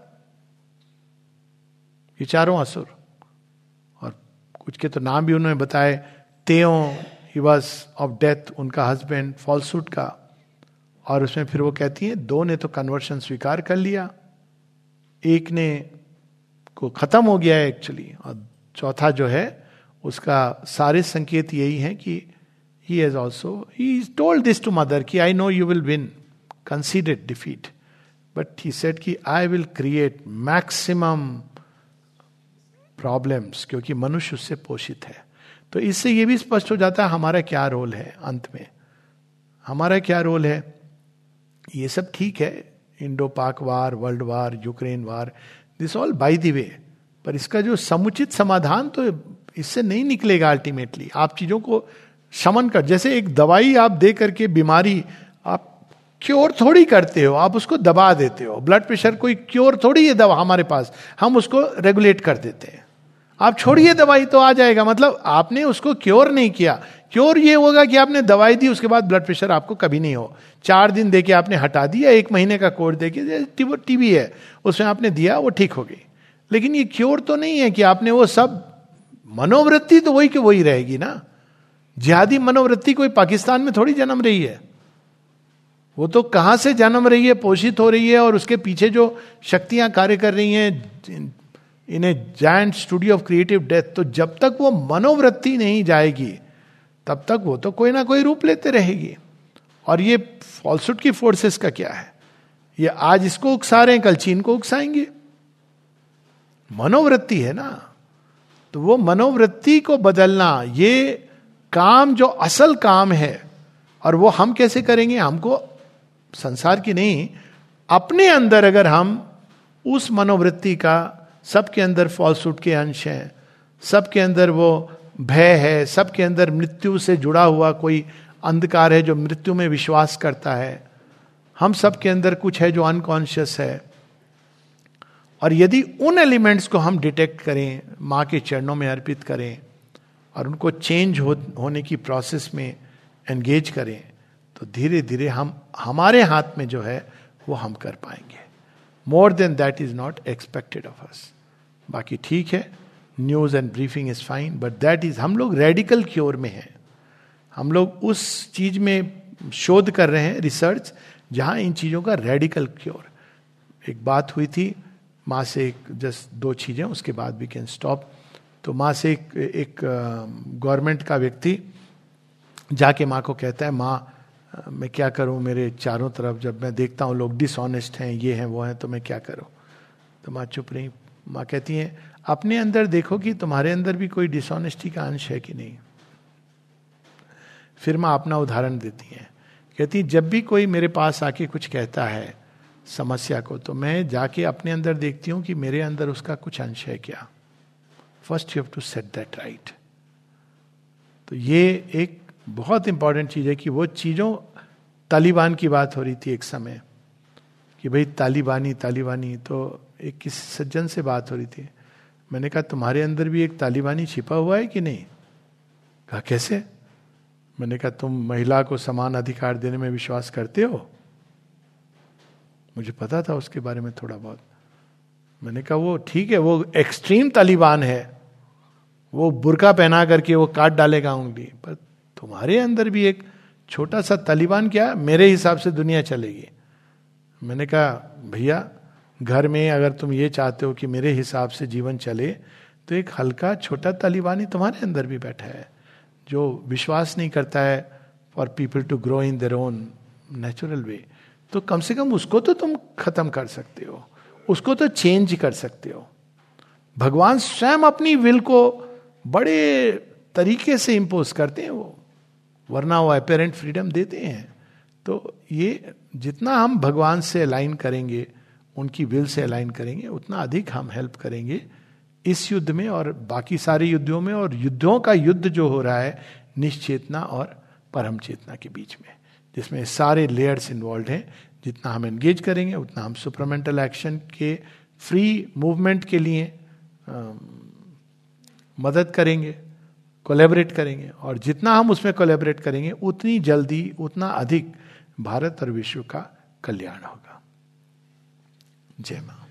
ये 4 असुर, और कुछ के तो नाम भी उन्होंने बताए। तेओ, ही वॉज ऑफ डेथ, उनका हस्बैंड, फॉल्सूट का। और उसमें फिर वो कहती है 2 ने तो कन्वर्शन स्वीकार कर लिया, एक ने को खत्म हो गया है एक्चुअली, और चौथा जो है उसका सारे संकेत यही है कि he has also, he told this to mother कि I know you will win, conceded defeat, but he said कि I will create maximum problems, क्योंकि मनुष्य उससे पोषित है। तो इससे ये भी स्पष्ट हो जाता है हमारा क्या रोल है अंत में, हमारा क्या रोल है। ये सब ठीक है, Indo Pak war, world war, Ukraine war, this all by the way, पर इसका जो समुचित समाधान तो इससे नहीं निकलेगा अल्टीमेटली। आप चीजों को शमन कर, जैसे एक दवाई आप दे करके बीमारी आप क्योर थोड़ी करते हो, आप उसको दबा देते हो। ब्लड प्रेशर कोई क्योर थोड़ी है दवा हमारे पास, हम उसको रेगुलेट कर देते हैं। आप छोड़िए दवाई तो आ जाएगा, मतलब आपने उसको क्योर नहीं किया। क्योर ये होगा कि आपने दवाई दी, उसके बाद ब्लड प्रेशर आपको कभी नहीं हो। 4 दिन देके आपने हटा दिया, 1 महीने का कोर्स देके, वो टीबी है उसमें आपने दिया, वो ठीक हो गई। लेकिन ये क्योर तो नहीं है कि आपने वो सब, मनोवृत्ति तो वही कि वही रहेगी ना। जिहादी मनोवृत्ति कोई पाकिस्तान में थोड़ी जन्म रही है, वो तो कहां से जन्म रही है, पोषित हो रही है, और उसके पीछे जो शक्तियां कार्य कर रही हैं in a giant studio of creative death. तो जब तक वो मनोवृत्ति नहीं जाएगी तब तक वो तो कोई ना कोई रूप लेते रहेगी। और ये फॉल्सहुड की फोर्सेस का क्या है, ये आज इसको उकसा रहे हैं, कल चीन को उकसाएंगे। मनोवृत्ति है ना, तो वो मनोवृत्ति को बदलना, ये काम जो असल काम है, और वो हम कैसे करेंगे, हमको संसार की नहीं, अपने अंदर अगर हम उस मनोवृत्ति का, सबके अंदर फॉल्सहुड के अंश हैं, सबके अंदर वो भय है, सबके अंदर मृत्यु से जुड़ा हुआ कोई अंधकार है जो मृत्यु में विश्वास करता है, हम सबके अंदर कुछ है जो अनकॉन्शियस है, और यदि उन एलिमेंट्स को हम डिटेक्ट करें, माँ के चरणों में अर्पित करें और उनको चेंज होने की प्रोसेस में एंगेज करें, तो धीरे धीरे हम, हमारे हाथ में जो है वो हम कर पाएंगे। More than that is not expected of us. बाकी ठीक है, news and briefing is fine, but that is, हम लोग रेडिकल क्योर में हैं। हम लोग उस चीज में शोध कर रहे हैं, रिसर्च, जहां इन चीजों का रेडिकल क्योर। एक बात हुई थी माँ से, जस्ट 2 चीजें, उसके बाद वी कैन स्टॉप। तो माँ से एक गवर्नमेंट का व्यक्ति जाके माँ को कहता है, माँ मैं क्या करूं, मेरे चारों तरफ जब मैं देखता हूं लोग डिसऑनेस्ट हैं, ये हैं वो हैं, तो मैं क्या करूं। तो माँ चुप रही। माँ कहती है, अपने अंदर देखो कि तुम्हारे अंदर भी कोई डिसऑनेस्टी का अंश है कि नहीं। फिर माँ अपना उदाहरण देती है, कहती जब भी कोई मेरे पास आके कुछ कहता है समस्या को, तो मैं जाके अपने अंदर देखती हूं कि मेरे अंदर उसका कुछ अंश है क्या। First you have to set that right. तो ये एक बहुत इंपॉर्टेंट चीज है कि वो चीजों, तालिबान की बात हो रही थी एक समय कि भाई तालिबानी, तो एक किसी सज्जन से बात हो रही थी। मैंने कहा तुम्हारे अंदर भी एक तालिबानी छिपा हुआ है कि नहीं। कहा कैसे। मैंने कहा तुम महिला को समान अधिकार देने में विश्वास करते हो। मुझे पता था उसके बारे में थोड़ा बहुत। मैंने कहा वो ठीक है, वो एक्सट्रीम तालिबान है, वो बुर्का पहना करके वो काट डालेगा उंगली, पर तुम्हारे अंदर भी एक छोटा सा तालिबान, क्या मेरे हिसाब से दुनिया चलेगी। मैंने कहा भैया घर में अगर तुम ये चाहते हो कि मेरे हिसाब से जीवन चले, तो एक हल्का छोटा तालिबानी तुम्हारे अंदर भी बैठा है जो विश्वास नहीं करता है for people to grow in their own natural way. तो कम से कम उसको तो तुम खत्म कर सकते हो, उसको तो चेंज कर सकते हो। भगवान स्वयं अपनी विल को बड़े तरीके से इंपोज करते हैं वो, वरना वो अपेरेंट फ्रीडम देते हैं। तो ये जितना हम भगवान से अलाइन करेंगे, उनकी विल से अलाइन करेंगे, उतना अधिक हम हेल्प करेंगे इस युद्ध में और बाकी सारे युद्धों में। और युद्धों का युद्ध जो हो रहा है निश्चेतना और परम चेतना के बीच में, जिसमें सारे लेयर्स इन्वॉल्व हैं, जितना हम एंगेज करेंगे उतना हम सुपरमेंटल एक्शन के फ्री मूवमेंट के लिए मदद करेंगे, कोलैबोरेट करेंगे। और जितना हम उसमें कोलैबोरेट करेंगे उतनी जल्दी, उतना अधिक भारत और विश्व का कल्याण होगा। जय मां।